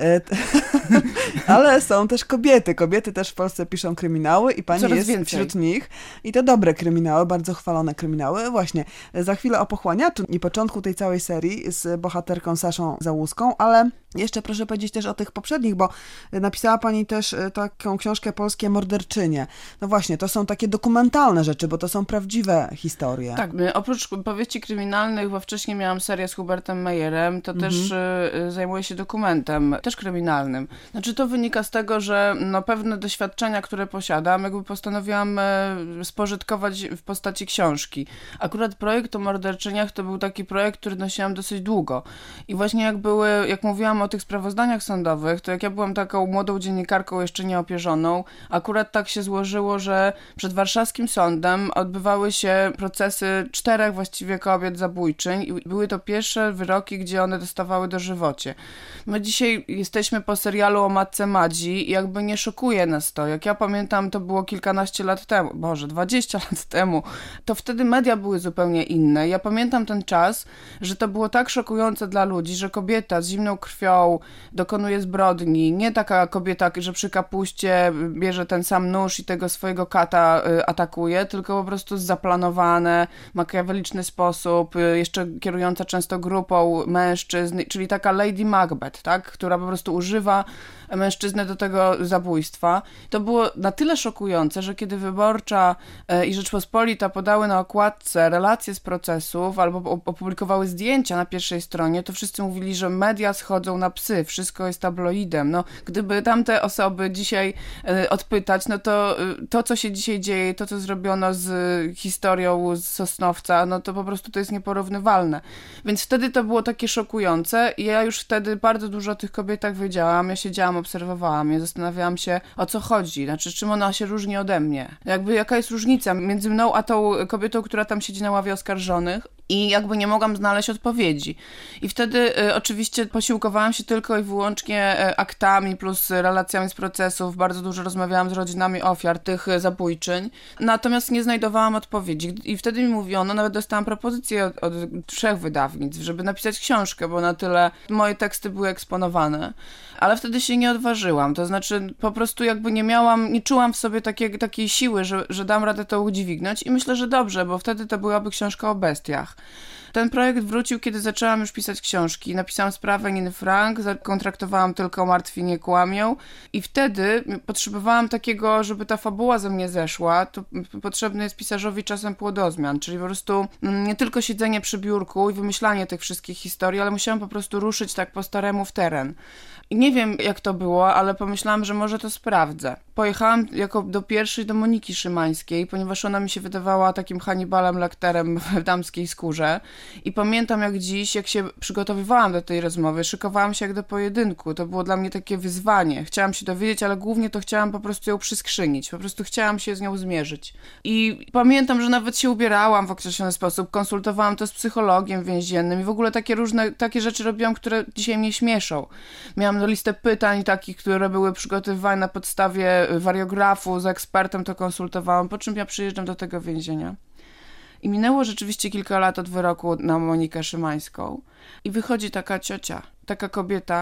Ale są też kobiety. Kobiety też w Polsce piszą kryminały i pani Coraz jest więcej. wśród nich. I to dobre kryminały, bardzo chwalone kryminały. Właśnie, za chwilę o Pochłaniaczu i początku tej całej serii z bohaterką Saszą Załuską, ale jeszcze proszę powiedzieć też o tych poprzednich, bo napisała pani też taką książkę Polskie morderczynie. No właśnie, to są takie dokumentalne rzeczy, bo to są prawdziwe historie. Tak, oprócz powieści kryminalnych, bo wcześniej miałam serię z Hubertem Meyerem, to mhm. też y, zajmuję się dokumentem, też kryminalnym. Znaczy to wynika z tego, że no, pewne doświadczenia, które posiadam, jakby postanowiłam y, spożytkować w postaci książki. Akurat projekt o morderczyniach to był taki projekt, który nosiłam dosyć długo. I właśnie jak były, jak mówiłam o tych sprawozdaniach sądowych, to jak ja byłam taką młodą dziennikarką jeszcze nieopierzoną, akurat tak się złożyło, że przed warszawskim sądem odbywały się procesy czterech właściwie kobiet zabójczyń i były to pierwsze wyroki, gdzie one dostawały dożywocie. My dzisiaj jesteśmy po serialu o matce Madzi i jakby nie szokuje nas to. Jak ja pamiętam, to było kilkanaście lat temu, Boże, dwadzieścia lat temu, to wtedy media były zupełnie inne. Ja pamiętam ten czas, że to było tak szokujące dla ludzi, że kobieta z zimną krwią dokonuje zbrodni. Nie taka kobieta, że przy kapuście bierze ten sam nóż i tego swojego kata y, atakuje, tylko po prostu zaplanowane, makiaweliczny sposób, y, jeszcze kierująca często grupą mężczyzn, czyli taka Lady Macbeth, tak? Która po prostu używa mężczyznę do tego zabójstwa. To było na tyle szokujące, że kiedy Wyborcza i Rzeczpospolita podały na okładce relacje z procesów albo opublikowały zdjęcia na pierwszej stronie, to wszyscy mówili, że media schodzą na psy, wszystko jest tabloidem. No, gdyby tamte osoby dzisiaj odpytać, no to to, co się dzisiaj dzieje, to, co zrobiono z historią z Sosnowca, no to po prostu to jest nieporównywalne. Więc wtedy to było takie szokujące i ja już wtedy bardzo dużo o tych kobietach wiedziałam. Ja siedziałam, obserwowałam je, zastanawiałam się, o co chodzi, znaczy czym ona się różni ode mnie. Jakby jaka jest różnica między mną a tą kobietą, która tam siedzi na ławie oskarżonych i jakby nie mogłam znaleźć odpowiedzi. I wtedy y, oczywiście posiłkowałam się tylko i wyłącznie y, aktami plus relacjami z procesów. Bardzo dużo rozmawiałam z rodzinami ofiar tych y, zabójczyń. Natomiast nie znajdowałam odpowiedzi. I wtedy mi mówiono, nawet dostałam propozycję od, od trzech wydawnictw, żeby napisać książkę, bo na tyle moje teksty były eksponowane. Ale wtedy się nie odważyłam. To znaczy po prostu jakby nie miałam, nie czułam w sobie takiej, takiej siły, że, że dam radę to udźwignąć i myślę, że dobrze, bo wtedy to byłaby książka o bestiach. Ten projekt wrócił, kiedy zaczęłam już pisać książki. Napisałam sprawę Niny Frank, zakontraktowałam tylko Martwi nie kłamią i wtedy potrzebowałam takiego, żeby ta fabuła ze mnie zeszła, to potrzebny jest pisarzowi czasem płodozmian, czyli po prostu nie tylko siedzenie przy biurku i wymyślanie tych wszystkich historii, ale musiałam po prostu ruszyć tak po staremu w teren. I nie wiem, jak to było, ale pomyślałam, że może to sprawdzę. Pojechałam jako do pierwszej do Moniki Szymańskiej, ponieważ ona mi się wydawała takim Hannibalem Lecterem w damskiej skórze. I pamiętam jak dziś, jak się przygotowywałam do tej rozmowy, szykowałam się jak do pojedynku. To było dla mnie takie wyzwanie. Chciałam się dowiedzieć, ale głównie to chciałam po prostu ją przyskrzynić. Po prostu chciałam się z nią zmierzyć. I pamiętam, że nawet się ubierałam w określony sposób, konsultowałam to z psychologiem więziennym i w ogóle takie różne, takie rzeczy robiłam, które dzisiaj mnie śmieszą. Miałam do listę pytań takich, które były przygotowywane na podstawie wariografu, z ekspertem to konsultowałam, po czym ja przyjeżdżam do tego więzienia. I minęło rzeczywiście kilka lat od wyroku na Monikę Szymańską i wychodzi taka ciocia, taka kobieta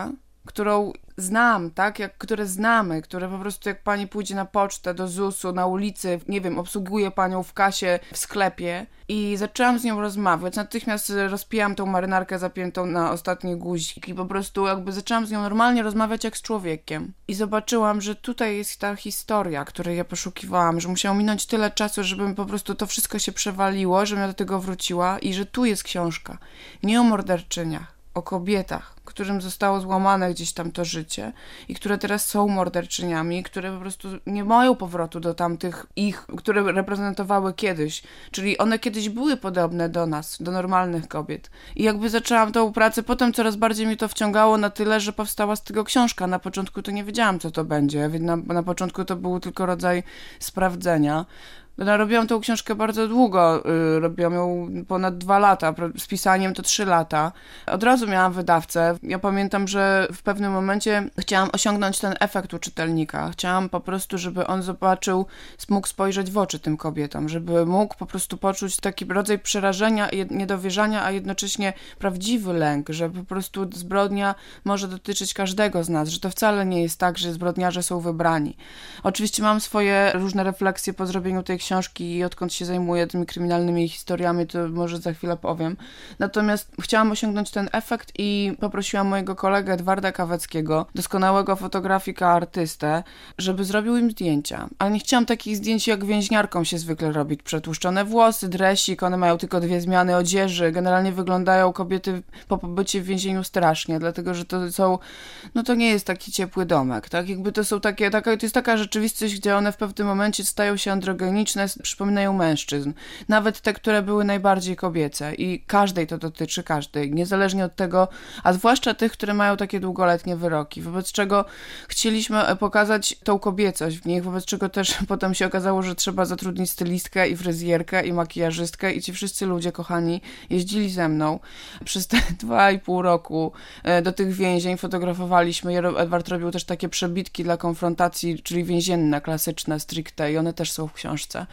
którą znam, tak, jak, które znamy, które po prostu jak pani pójdzie na pocztę, do zusu, na ulicy, nie wiem, obsługuje panią w kasie, w sklepie i zaczęłam z nią rozmawiać. Natychmiast rozpijam tą marynarkę zapiętą na ostatni guzik i po prostu jakby zaczęłam z nią normalnie rozmawiać jak z człowiekiem. I zobaczyłam, że tutaj jest ta historia, której ja poszukiwałam, że musiało minąć tyle czasu, żeby po prostu to wszystko się przewaliło, żebym ja do tego wróciła i że tu jest książka. Nie o morderczyniach, o kobietach, którym zostało złamane gdzieś tam to życie i które teraz są morderczyniami, które po prostu nie mają powrotu do tamtych ich, które reprezentowały kiedyś. Czyli one kiedyś były podobne do nas, do normalnych kobiet. I jakby zaczęłam tą pracę, potem coraz bardziej mi to wciągało na tyle, że powstała z tego książka. Na początku to nie wiedziałam, co to będzie. Na, na początku to był tylko rodzaj sprawdzenia. No, robiłam tą książkę bardzo długo, yy, robiłam ją ponad dwa lata, z pisaniem to trzy lata. Od razu miałam wydawcę. Ja pamiętam, że w pewnym momencie chciałam osiągnąć ten efekt u czytelnika. Chciałam po prostu, żeby on zobaczył, mógł spojrzeć w oczy tym kobietom, żeby mógł po prostu poczuć taki rodzaj przerażenia i niedowierzania, a jednocześnie prawdziwy lęk, że po prostu zbrodnia może dotyczyć każdego z nas, że to wcale nie jest tak, że zbrodniarze są wybrani. Oczywiście mam swoje różne refleksje po zrobieniu tej książki i odkąd się zajmuję tymi kryminalnymi historiami, to może za chwilę powiem. Natomiast chciałam osiągnąć ten efekt i poprosiłam mojego kolegę Edwarda Kaweckiego, doskonałego fotografika, artystę, żeby zrobił im zdjęcia. Ale nie chciałam takich zdjęć, jak więźniarką się zwykle robić. Przetłuszczone włosy, dresik, one mają tylko dwie zmiany odzieży. Generalnie wyglądają kobiety po pobycie w więzieniu strasznie, dlatego, że to są, no to nie jest taki ciepły domek, tak? Jakby to są takie, taka, to jest taka rzeczywistość, gdzie one w pewnym momencie stają się androgeniczne, przypominają mężczyzn. Nawet te, które były najbardziej kobiece. I każdej to dotyczy, każdej. Niezależnie od tego, a zwłaszcza tych, które mają takie długoletnie wyroki. Wobec czego chcieliśmy pokazać tą kobiecość w nich, wobec czego też potem się okazało, że trzeba zatrudnić stylistkę i fryzjerkę i makijażystkę i ci wszyscy ludzie kochani jeździli ze mną przez te dwa i pół roku do tych więzień, fotografowaliśmy. Edward robił też takie przebitki dla konfrontacji, czyli więzienne, klasyczne, stricte i one też są w książce.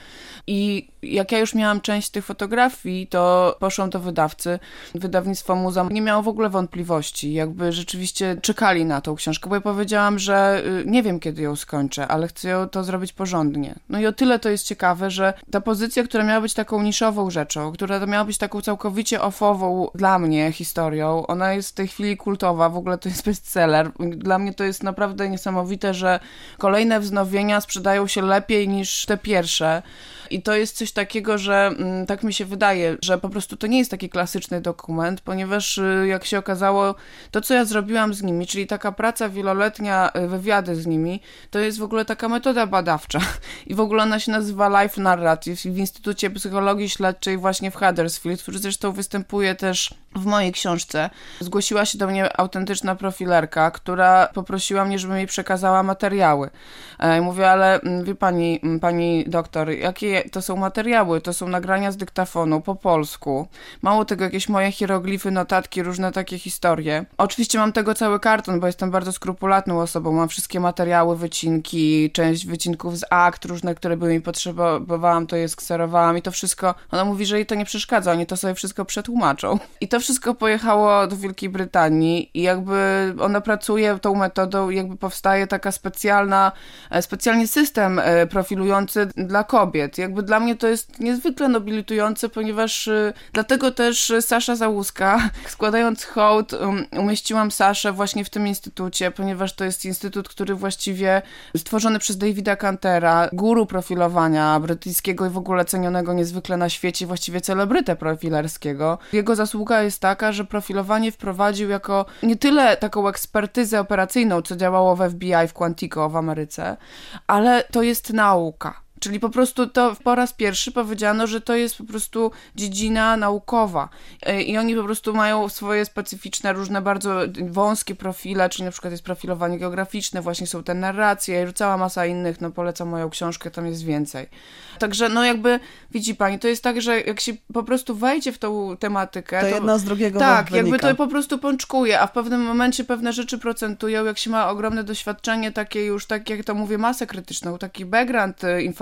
I jak ja już miałam część z tych fotografii, to poszłam do wydawcy. Wydawnictwo Muza nie miało w ogóle wątpliwości. Jakby rzeczywiście czekali na tą książkę, bo ja powiedziałam, że nie wiem, kiedy ją skończę, ale chcę ją to zrobić porządnie. No i o tyle to jest ciekawe, że ta pozycja, która miała być taką niszową rzeczą, która miała być taką całkowicie offową dla mnie historią, ona jest w tej chwili kultowa, w ogóle to jest bestseller. Dla mnie to jest naprawdę niesamowite, że kolejne wznowienia sprzedają się lepiej niż te pierwsze. I to jest coś takiego, że mm, tak mi się wydaje, że po prostu to nie jest taki klasyczny dokument, ponieważ y, jak się okazało, to co ja zrobiłam z nimi, czyli taka praca wieloletnia, y, wywiady z nimi, to jest w ogóle taka metoda badawcza. I w ogóle ona się nazywa Life Narrative w Instytucie Psychologii Śledczej właśnie w Huddersfield, który zresztą występuje też w mojej książce. Zgłosiła się do mnie autentyczna profilerka, która poprosiła mnie, żebym jej przekazała materiały. I mówię, ale wie pani, pani doktor, jakie to są materiały? To są nagrania z dyktafonu po polsku. Mało tego, jakieś moje hieroglify, notatki, różne takie historie. Oczywiście mam tego cały karton, bo jestem bardzo skrupulatną osobą. Mam wszystkie materiały, wycinki, część wycinków z akt różne, które były mi potrzebowałam, to je skserowałam i to wszystko. Ona mówi, że jej to nie przeszkadza, oni to sobie wszystko przetłumaczą. I to wszystko pojechało do Wielkiej Brytanii i jakby ona pracuje tą metodą, jakby powstaje taka specjalna, specjalny system profilujący dla kobiet. Jakby dla mnie to jest niezwykle nobilitujące, ponieważ y, dlatego też Sasza Załuska, składając hołd, um, umieściłam Saszę właśnie w tym instytucie, ponieważ to jest instytut, który właściwie stworzony przez Davida Kantera, guru profilowania brytyjskiego i w ogóle cenionego niezwykle na świecie, właściwie celebrytę profilerskiego. Jego zasługa jest taka, że profilowanie wprowadził jako nie tyle taką ekspertyzę operacyjną, co działało w F B I w Quantico w Ameryce, ale to jest nauka. Czyli po prostu to po raz pierwszy powiedziano, że to jest po prostu dziedzina naukowa i oni po prostu mają swoje specyficzne, różne bardzo wąskie profile, czyli na przykład jest profilowanie geograficzne, właśnie są te narracje i cała masa innych, no polecam moją książkę, tam jest więcej. Także no jakby, widzi pani, to jest tak, że jak się po prostu wejdzie w tą tematykę, to, to jedno z drugiego tak, wynika. jakby to po prostu pączkuje, a w pewnym momencie pewne rzeczy procentują, jak się ma ogromne doświadczenie, takie już, tak jak to mówię, masę krytyczną, taki background informacyjny,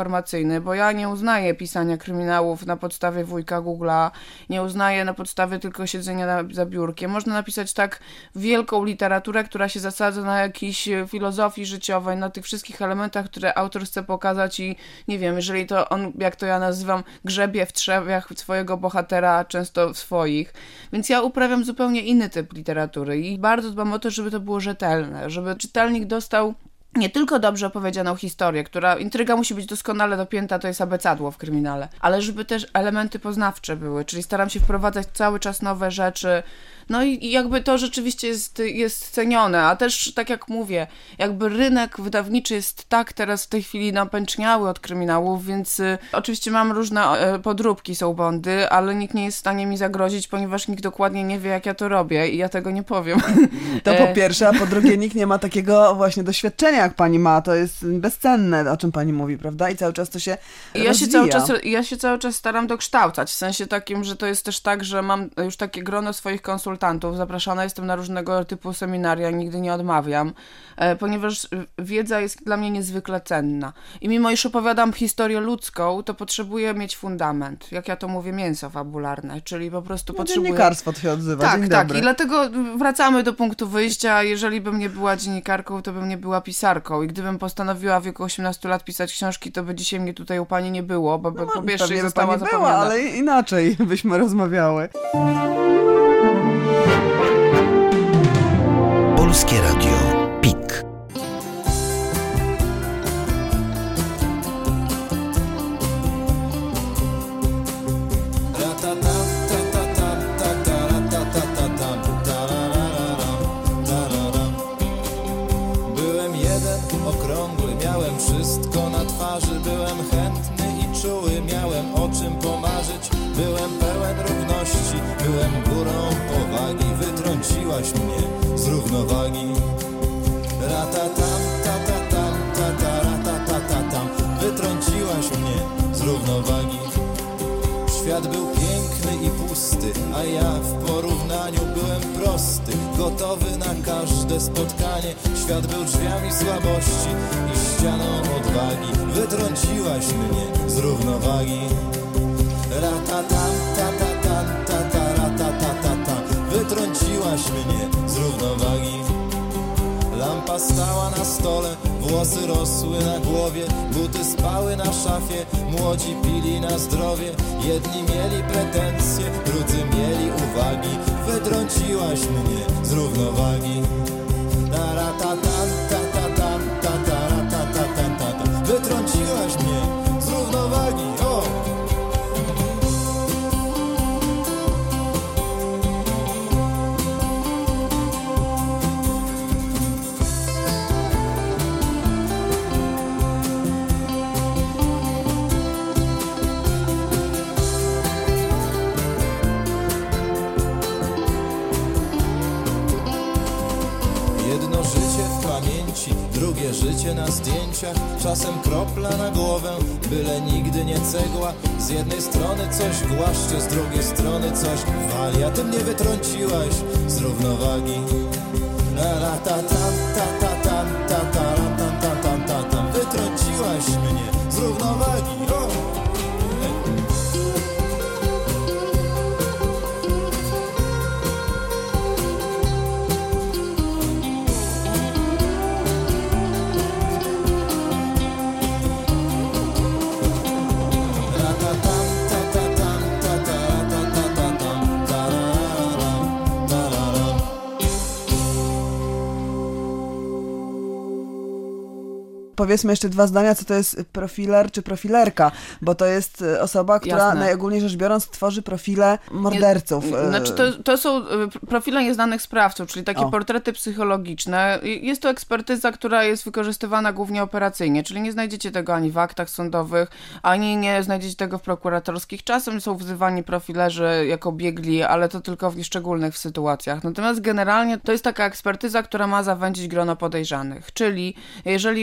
informacyjny, bo ja nie uznaję pisania kryminałów na podstawie wujka Google'a, nie uznaję na podstawie tylko siedzenia na, za biurkiem. Można napisać tak wielką literaturę, która się zasadza na jakiejś filozofii życiowej, na tych wszystkich elementach, które autor chce pokazać i nie wiem, jeżeli to on, jak to ja nazywam, grzebie w trzewiach swojego bohatera, a często w swoich. Więc ja uprawiam zupełnie inny typ literatury i bardzo dbam o to, żeby to było rzetelne, żeby czytelnik dostał nie tylko dobrze opowiedzianą historię, która, intryga musi być doskonale dopięta, to jest abecadło w kryminale, ale żeby też elementy poznawcze były, czyli staram się wprowadzać cały czas nowe rzeczy, no i jakby to rzeczywiście jest, jest cenione, a też tak jak mówię, jakby rynek wydawniczy jest tak teraz w tej chwili napęczniały od kryminałów, więc y, oczywiście mam różne y, podróbki są bondy, ale nikt nie jest w stanie mi zagrozić, ponieważ nikt dokładnie nie wie, jak ja to robię i ja tego nie powiem. To po pierwsze, a po drugie nikt nie ma takiego właśnie doświadczenia, jak pani ma, to jest bezcenne, o czym pani mówi, prawda? I cały czas to się I ja się cały czas, ja się cały czas staram dokształcać, w sensie takim, że to jest też tak, że mam już takie grono swoich konsultantów, zapraszana jestem na różnego typu seminaria, nigdy nie odmawiam, e, ponieważ wiedza jest dla mnie niezwykle cenna. I mimo iż opowiadam historię ludzką, to potrzebuję mieć fundament, jak ja to mówię, mięso fabularne, czyli po prostu no, potrzebuję... Dziennikarstwo to się odzywa, Tak, dzień tak, dobry. I dlatego wracamy do punktu wyjścia. Jeżeli bym nie była dziennikarką, to bym nie była pisarką. I gdybym postanowiła w wieku osiemnastu lat pisać książki, to by dzisiaj mnie tutaj u pani nie było, bo no, po pierwsze by została pani zapomniana. była, ale inaczej byśmy rozmawiały. Polskie Radio P I K. Byłem jeden, okrągły, miałem wszystko na twarzy, byłem chętny i czuły, miałem o czym pomarzyć, byłem pełen równości, byłem górą powagi, wytrąciłaś mnie z równowagi. Ratatam, tatatam, tataratatam, wytrąciłaś mnie z równowagi. Świat był piękny i pusty, a ja w porównaniu byłem prosty, gotowy na każde spotkanie. Świat był drzwiami słabości i ścianą odwagi, wytrąciłaś mnie z równowagi. Ratatam, tatatam, tataratatam, wytrąciłaś mnie z równowagi. Lampa stała na stole, włosy rosły na głowie, buty spały na szafie, młodzi pili na zdrowie. Jedni mieli pretensje, drudzy mieli uwagi, wytrąciłaś mnie z równowagi. Taratatam, tatatam, tataratatam, tatam, wytrąciłaś mnie z równowagi. O! Drugie życie na zdjęciach, czasem kropla na głowę, byle nigdy nie cegła. Z jednej strony coś głaszcze, z drugiej strony coś wali, a ty mnie wytrąciłaś z równowagi. Ratatam, tatatam, tataratam, tatam, tatam, wytrąciłaś mnie z równowagi. O! Powiedzmy jeszcze dwa zdania, co to jest profiler czy profilerka, bo to jest osoba, która Jasne. najogólniej rzecz biorąc tworzy profile morderców. Nie, znaczy to, to są profile nieznanych sprawców, czyli takie O. portrety psychologiczne. Jest to ekspertyza, która jest wykorzystywana głównie operacyjnie, czyli nie znajdziecie tego ani w aktach sądowych, ani nie znajdziecie tego w prokuratorskich. Czasem są wzywani profilerzy jako biegli, ale to tylko w szczególnych sytuacjach. Natomiast generalnie to jest taka ekspertyza, która ma zawędzić grono podejrzanych, czyli jeżeli mamy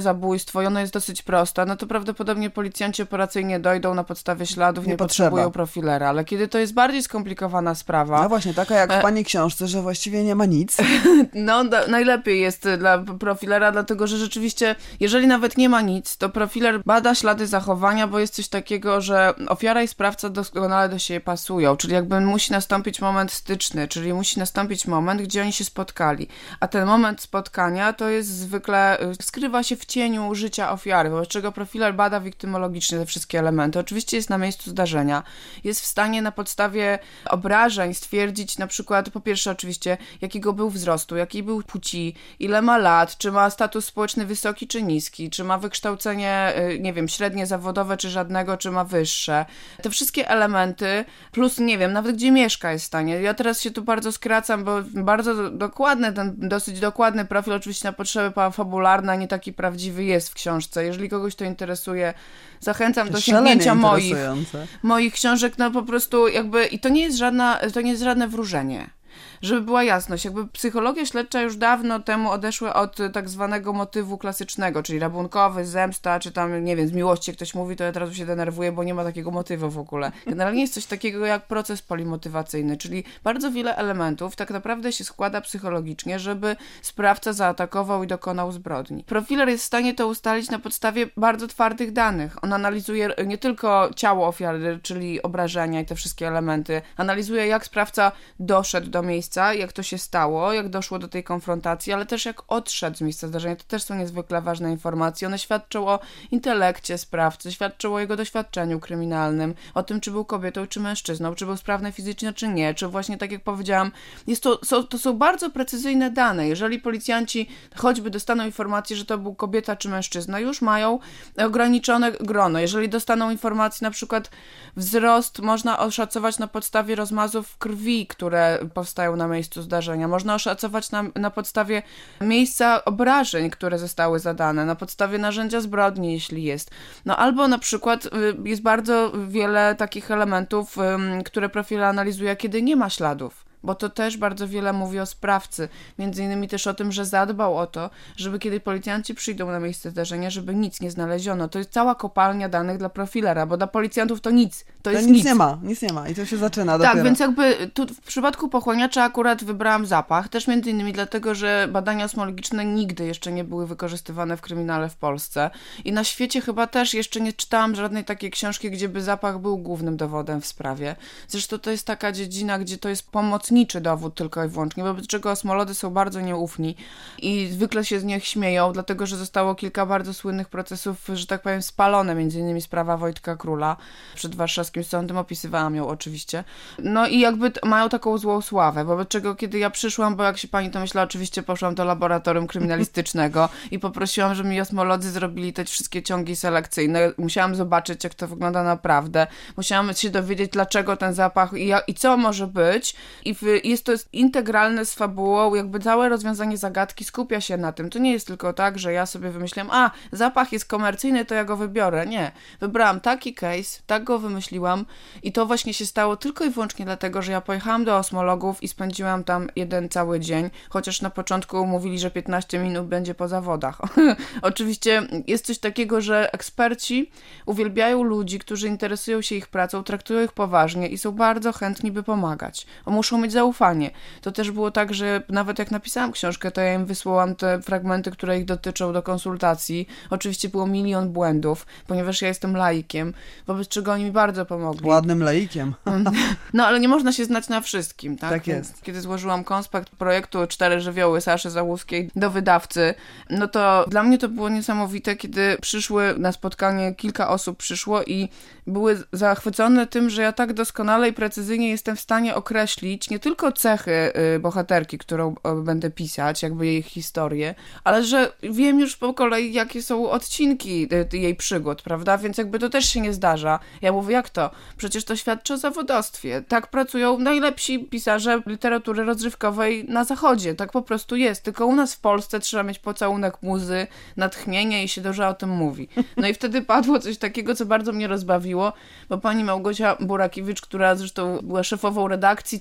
małe zabójstwo i ono jest dosyć proste, no to prawdopodobnie policjanci operacyjnie dojdą na podstawie śladów, nie, nie potrzebują profilera. Ale kiedy to jest bardziej skomplikowana sprawa... No właśnie, taka jak w pani książce, że właściwie nie ma nic. No da, najlepiej jest dla profilera, dlatego że rzeczywiście, jeżeli nawet nie ma nic, to profiler bada ślady zachowania, bo jest coś takiego, że ofiara i sprawca doskonale do siebie pasują, czyli jakby musi nastąpić moment styczny, czyli musi nastąpić moment, gdzie oni się spotkali. A ten moment spotkania to jest zwykle, skrywa się w cieniu życia ofiary, wobec czego profiler bada wiktymologicznie te wszystkie elementy. Oczywiście jest na miejscu zdarzenia, jest w stanie na podstawie obrażeń stwierdzić na przykład, po pierwsze oczywiście, jakiego był wzrostu, jakiej był płci, ile ma lat, czy ma status społeczny wysoki czy niski, czy ma wykształcenie, nie wiem, średnie zawodowe, czy żadnego, czy ma wyższe. Te wszystkie elementy, plus nie wiem, nawet gdzie mieszka jest w stanie. Ja teraz się tu bardzo skracam, bo bardzo dokładny, ten dosyć dokładny profil, oczywiście na potrzeby fabularne, nie taki prawdziwy jest w książce. Jeżeli kogoś to interesuje, zachęcam do sięgnięcia moich, moich książek, no po prostu jakby, i to nie jest żadna, to nie jest żadne wróżenie. Żeby była jasność, jakby psychologia śledcza już dawno temu odeszła od tak zwanego motywu klasycznego, czyli rabunkowy, zemsta, czy tam, nie wiem, z miłości ktoś mówi, to ja teraz się denerwuję, bo nie ma takiego motywu w ogóle. Generalnie jest coś takiego jak proces polimotywacyjny, czyli bardzo wiele elementów tak naprawdę się składa psychologicznie, żeby sprawca zaatakował i dokonał zbrodni. Profiler jest w stanie to ustalić na podstawie bardzo twardych danych. On analizuje nie tylko ciało ofiary, czyli obrażenia i te wszystkie elementy, analizuje jak sprawca doszedł do miejsca, jak to się stało, jak doszło do tej konfrontacji, ale też jak odszedł z miejsca zdarzenia. To też są niezwykle ważne informacje. One świadczą o intelekcie sprawcy, świadczą o jego doświadczeniu kryminalnym, o tym, czy był kobietą, czy mężczyzną, czy był sprawny fizycznie, czy nie, czy właśnie, tak jak powiedziałam, jest to, są, to są bardzo precyzyjne dane. Jeżeli policjanci choćby dostaną informację, że to był kobieta, czy mężczyzna, już mają ograniczone grono. Jeżeli dostaną informację, na przykład wzrost można oszacować na podstawie rozmazów krwi, które powstają na miejscu zdarzenia. Można oszacować na, na podstawie miejsca obrażeń, które zostały zadane, na podstawie narzędzia zbrodni, jeśli jest. No albo na przykład y, jest bardzo wiele takich elementów, y, które profil analizuje, kiedy nie ma śladów. Bo to też bardzo wiele mówi o sprawcy. Między innymi też o tym, że zadbał o to, żeby kiedy policjanci przyjdą na miejsce zdarzenia, żeby nic nie znaleziono. To jest cała kopalnia danych dla profilera, bo dla policjantów to nic. To, to jest nic. nic nie ma, nic nie ma i to się zaczyna dopiero. Tak, więc jakby tu w przypadku pochłaniacza akurat wybrałam zapach, też między innymi dlatego, że badania osmologiczne nigdy jeszcze nie były wykorzystywane w kryminale w Polsce i na świecie chyba też jeszcze nie czytałam żadnej takiej książki, gdzie by zapach był głównym dowodem w sprawie. Zresztą to jest taka dziedzina, gdzie to jest pomocniczy dowód tylko i wyłącznie, wobec czego osmolody są bardzo nieufni i zwykle się z nich śmieją, dlatego, że zostało kilka bardzo słynnych procesów, że tak powiem, spalone, między innymi sprawa Wojtka Króla przed warszawskim sądem, opisywałam ją oczywiście. No i jakby t- mają taką złą sławę, wobec czego kiedy ja przyszłam, bo jak się pani to myśla, oczywiście poszłam do laboratorium kryminalistycznego i poprosiłam, żeby mi osmolodzy zrobili te wszystkie ciągi selekcyjne. Musiałam zobaczyć, jak to wygląda naprawdę. Musiałam się dowiedzieć, dlaczego ten zapach i, jak, i co może być. I w, jest to integralne z fabułą, jakby całe rozwiązanie zagadki skupia się na tym. To nie jest tylko tak, że ja sobie wymyśliłam, a zapach jest komercyjny, to ja go wybiorę. Nie. Wybrałam taki case, tak go wymyśliłam i to właśnie się stało tylko i wyłącznie dlatego, że ja pojechałam do osmologów i spędziłam tam jeden cały dzień, chociaż na początku mówili, że piętnaście minut będzie po zawodach. Oczywiście jest coś takiego, że eksperci uwielbiają ludzi, którzy interesują się ich pracą, traktują ich poważnie i są bardzo chętni, by pomagać. Muszą mieć zaufanie. To też było tak, że nawet jak napisałam książkę, to ja im wysłałam te fragmenty, które ich dotyczą do konsultacji. Oczywiście było milion błędów, ponieważ ja jestem laikiem, wobec czego oni mi bardzo pomogli. Ładnym laikiem. No, ale nie można się znać na wszystkim, tak? Tak jest. Więc kiedy złożyłam konspekt projektu Cztery żywioły Saszy Załuskiej do wydawcy, no to dla mnie to było niesamowite, kiedy przyszły na spotkanie, kilka osób przyszło i były zachwycone tym, że ja tak doskonale i precyzyjnie jestem w stanie określić nie tylko cechy y, bohaterki, którą y, będę pisać, jakby jej historię, ale że wiem już po kolei, jakie są odcinki y, jej przygód, prawda? Więc jakby to też się nie zdarza. Ja mówię, jak to? Przecież to świadczy o zawodowstwie. Tak pracują najlepsi pisarze literatury rozrywkowej na zachodzie. Tak po prostu jest. Tylko u nas w Polsce trzeba mieć pocałunek muzy, natchnienie i się dużo o tym mówi. No i wtedy padło coś takiego, co bardzo mnie rozbawiło, bo pani Małgosia Burakiewicz, która zresztą była szefową redakcji całej, bo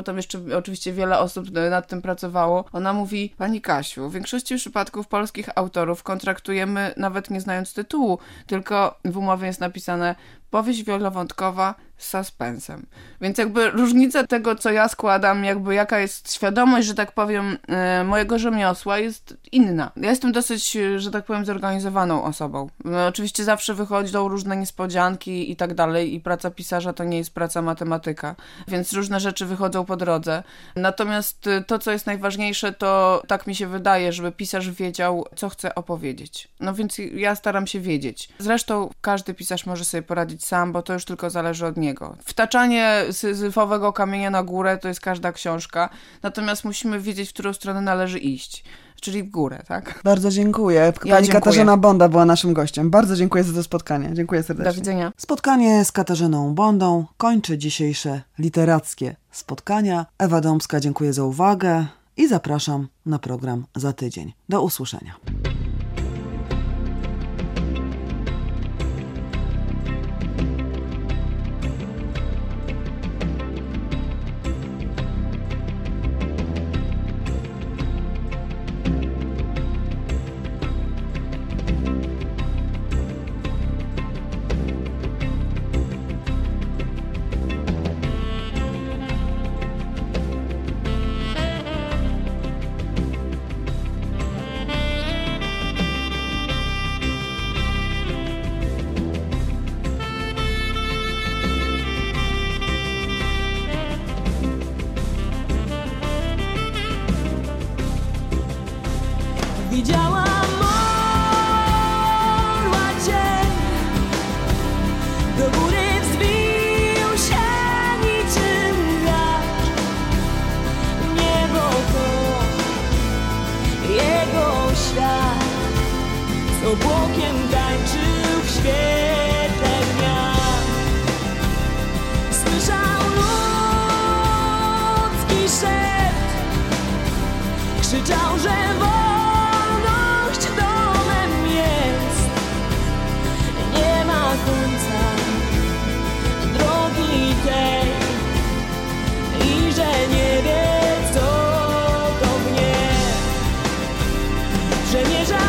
tam jeszcze oczywiście wiele osób nad tym pracowało. Ona mówi: pani Kasiu, w większości przypadków polskich autorów kontraktujemy nawet nie znając tytułu, tylko w umowie jest napisane powieść wielowątkowa z suspensem. Więc jakby różnica tego, co ja składam, jakby jaka jest świadomość, że tak powiem, e, mojego rzemiosła jest inna. Ja jestem dosyć, że tak powiem, zorganizowaną osobą. No, oczywiście zawsze wychodzą różne niespodzianki i tak dalej i praca pisarza to nie jest praca matematyka, więc różne rzeczy wychodzą po drodze. Natomiast to, co jest najważniejsze, to tak mi się wydaje, żeby pisarz wiedział, co chce opowiedzieć. No więc ja staram się wiedzieć. Zresztą każdy pisarz może sobie poradzić sam, bo to już tylko zależy od niego. Wtaczanie syzyfowego kamienia na górę to jest każda książka, natomiast musimy wiedzieć, w którą stronę należy iść. Czyli w górę, tak? Bardzo dziękuję. Pani Ja dziękuję. Katarzyna Bonda była naszym gościem. Bardzo dziękuję za to spotkanie. Dziękuję serdecznie. Do widzenia. Spotkanie z Katarzyną Bondą kończy dzisiejsze literackie spotkania. Ewa Domska, dziękuję za uwagę i zapraszam na program za tydzień. Do usłyszenia. Widziałam orła cień, do góry wzbił się niczym wiatr. Niebo to jego świat, z obłokiem tańczył w świetle dnia. Słyszał ludzki szept, krzyczał, że i że nie wie, co to gniew, że nie żal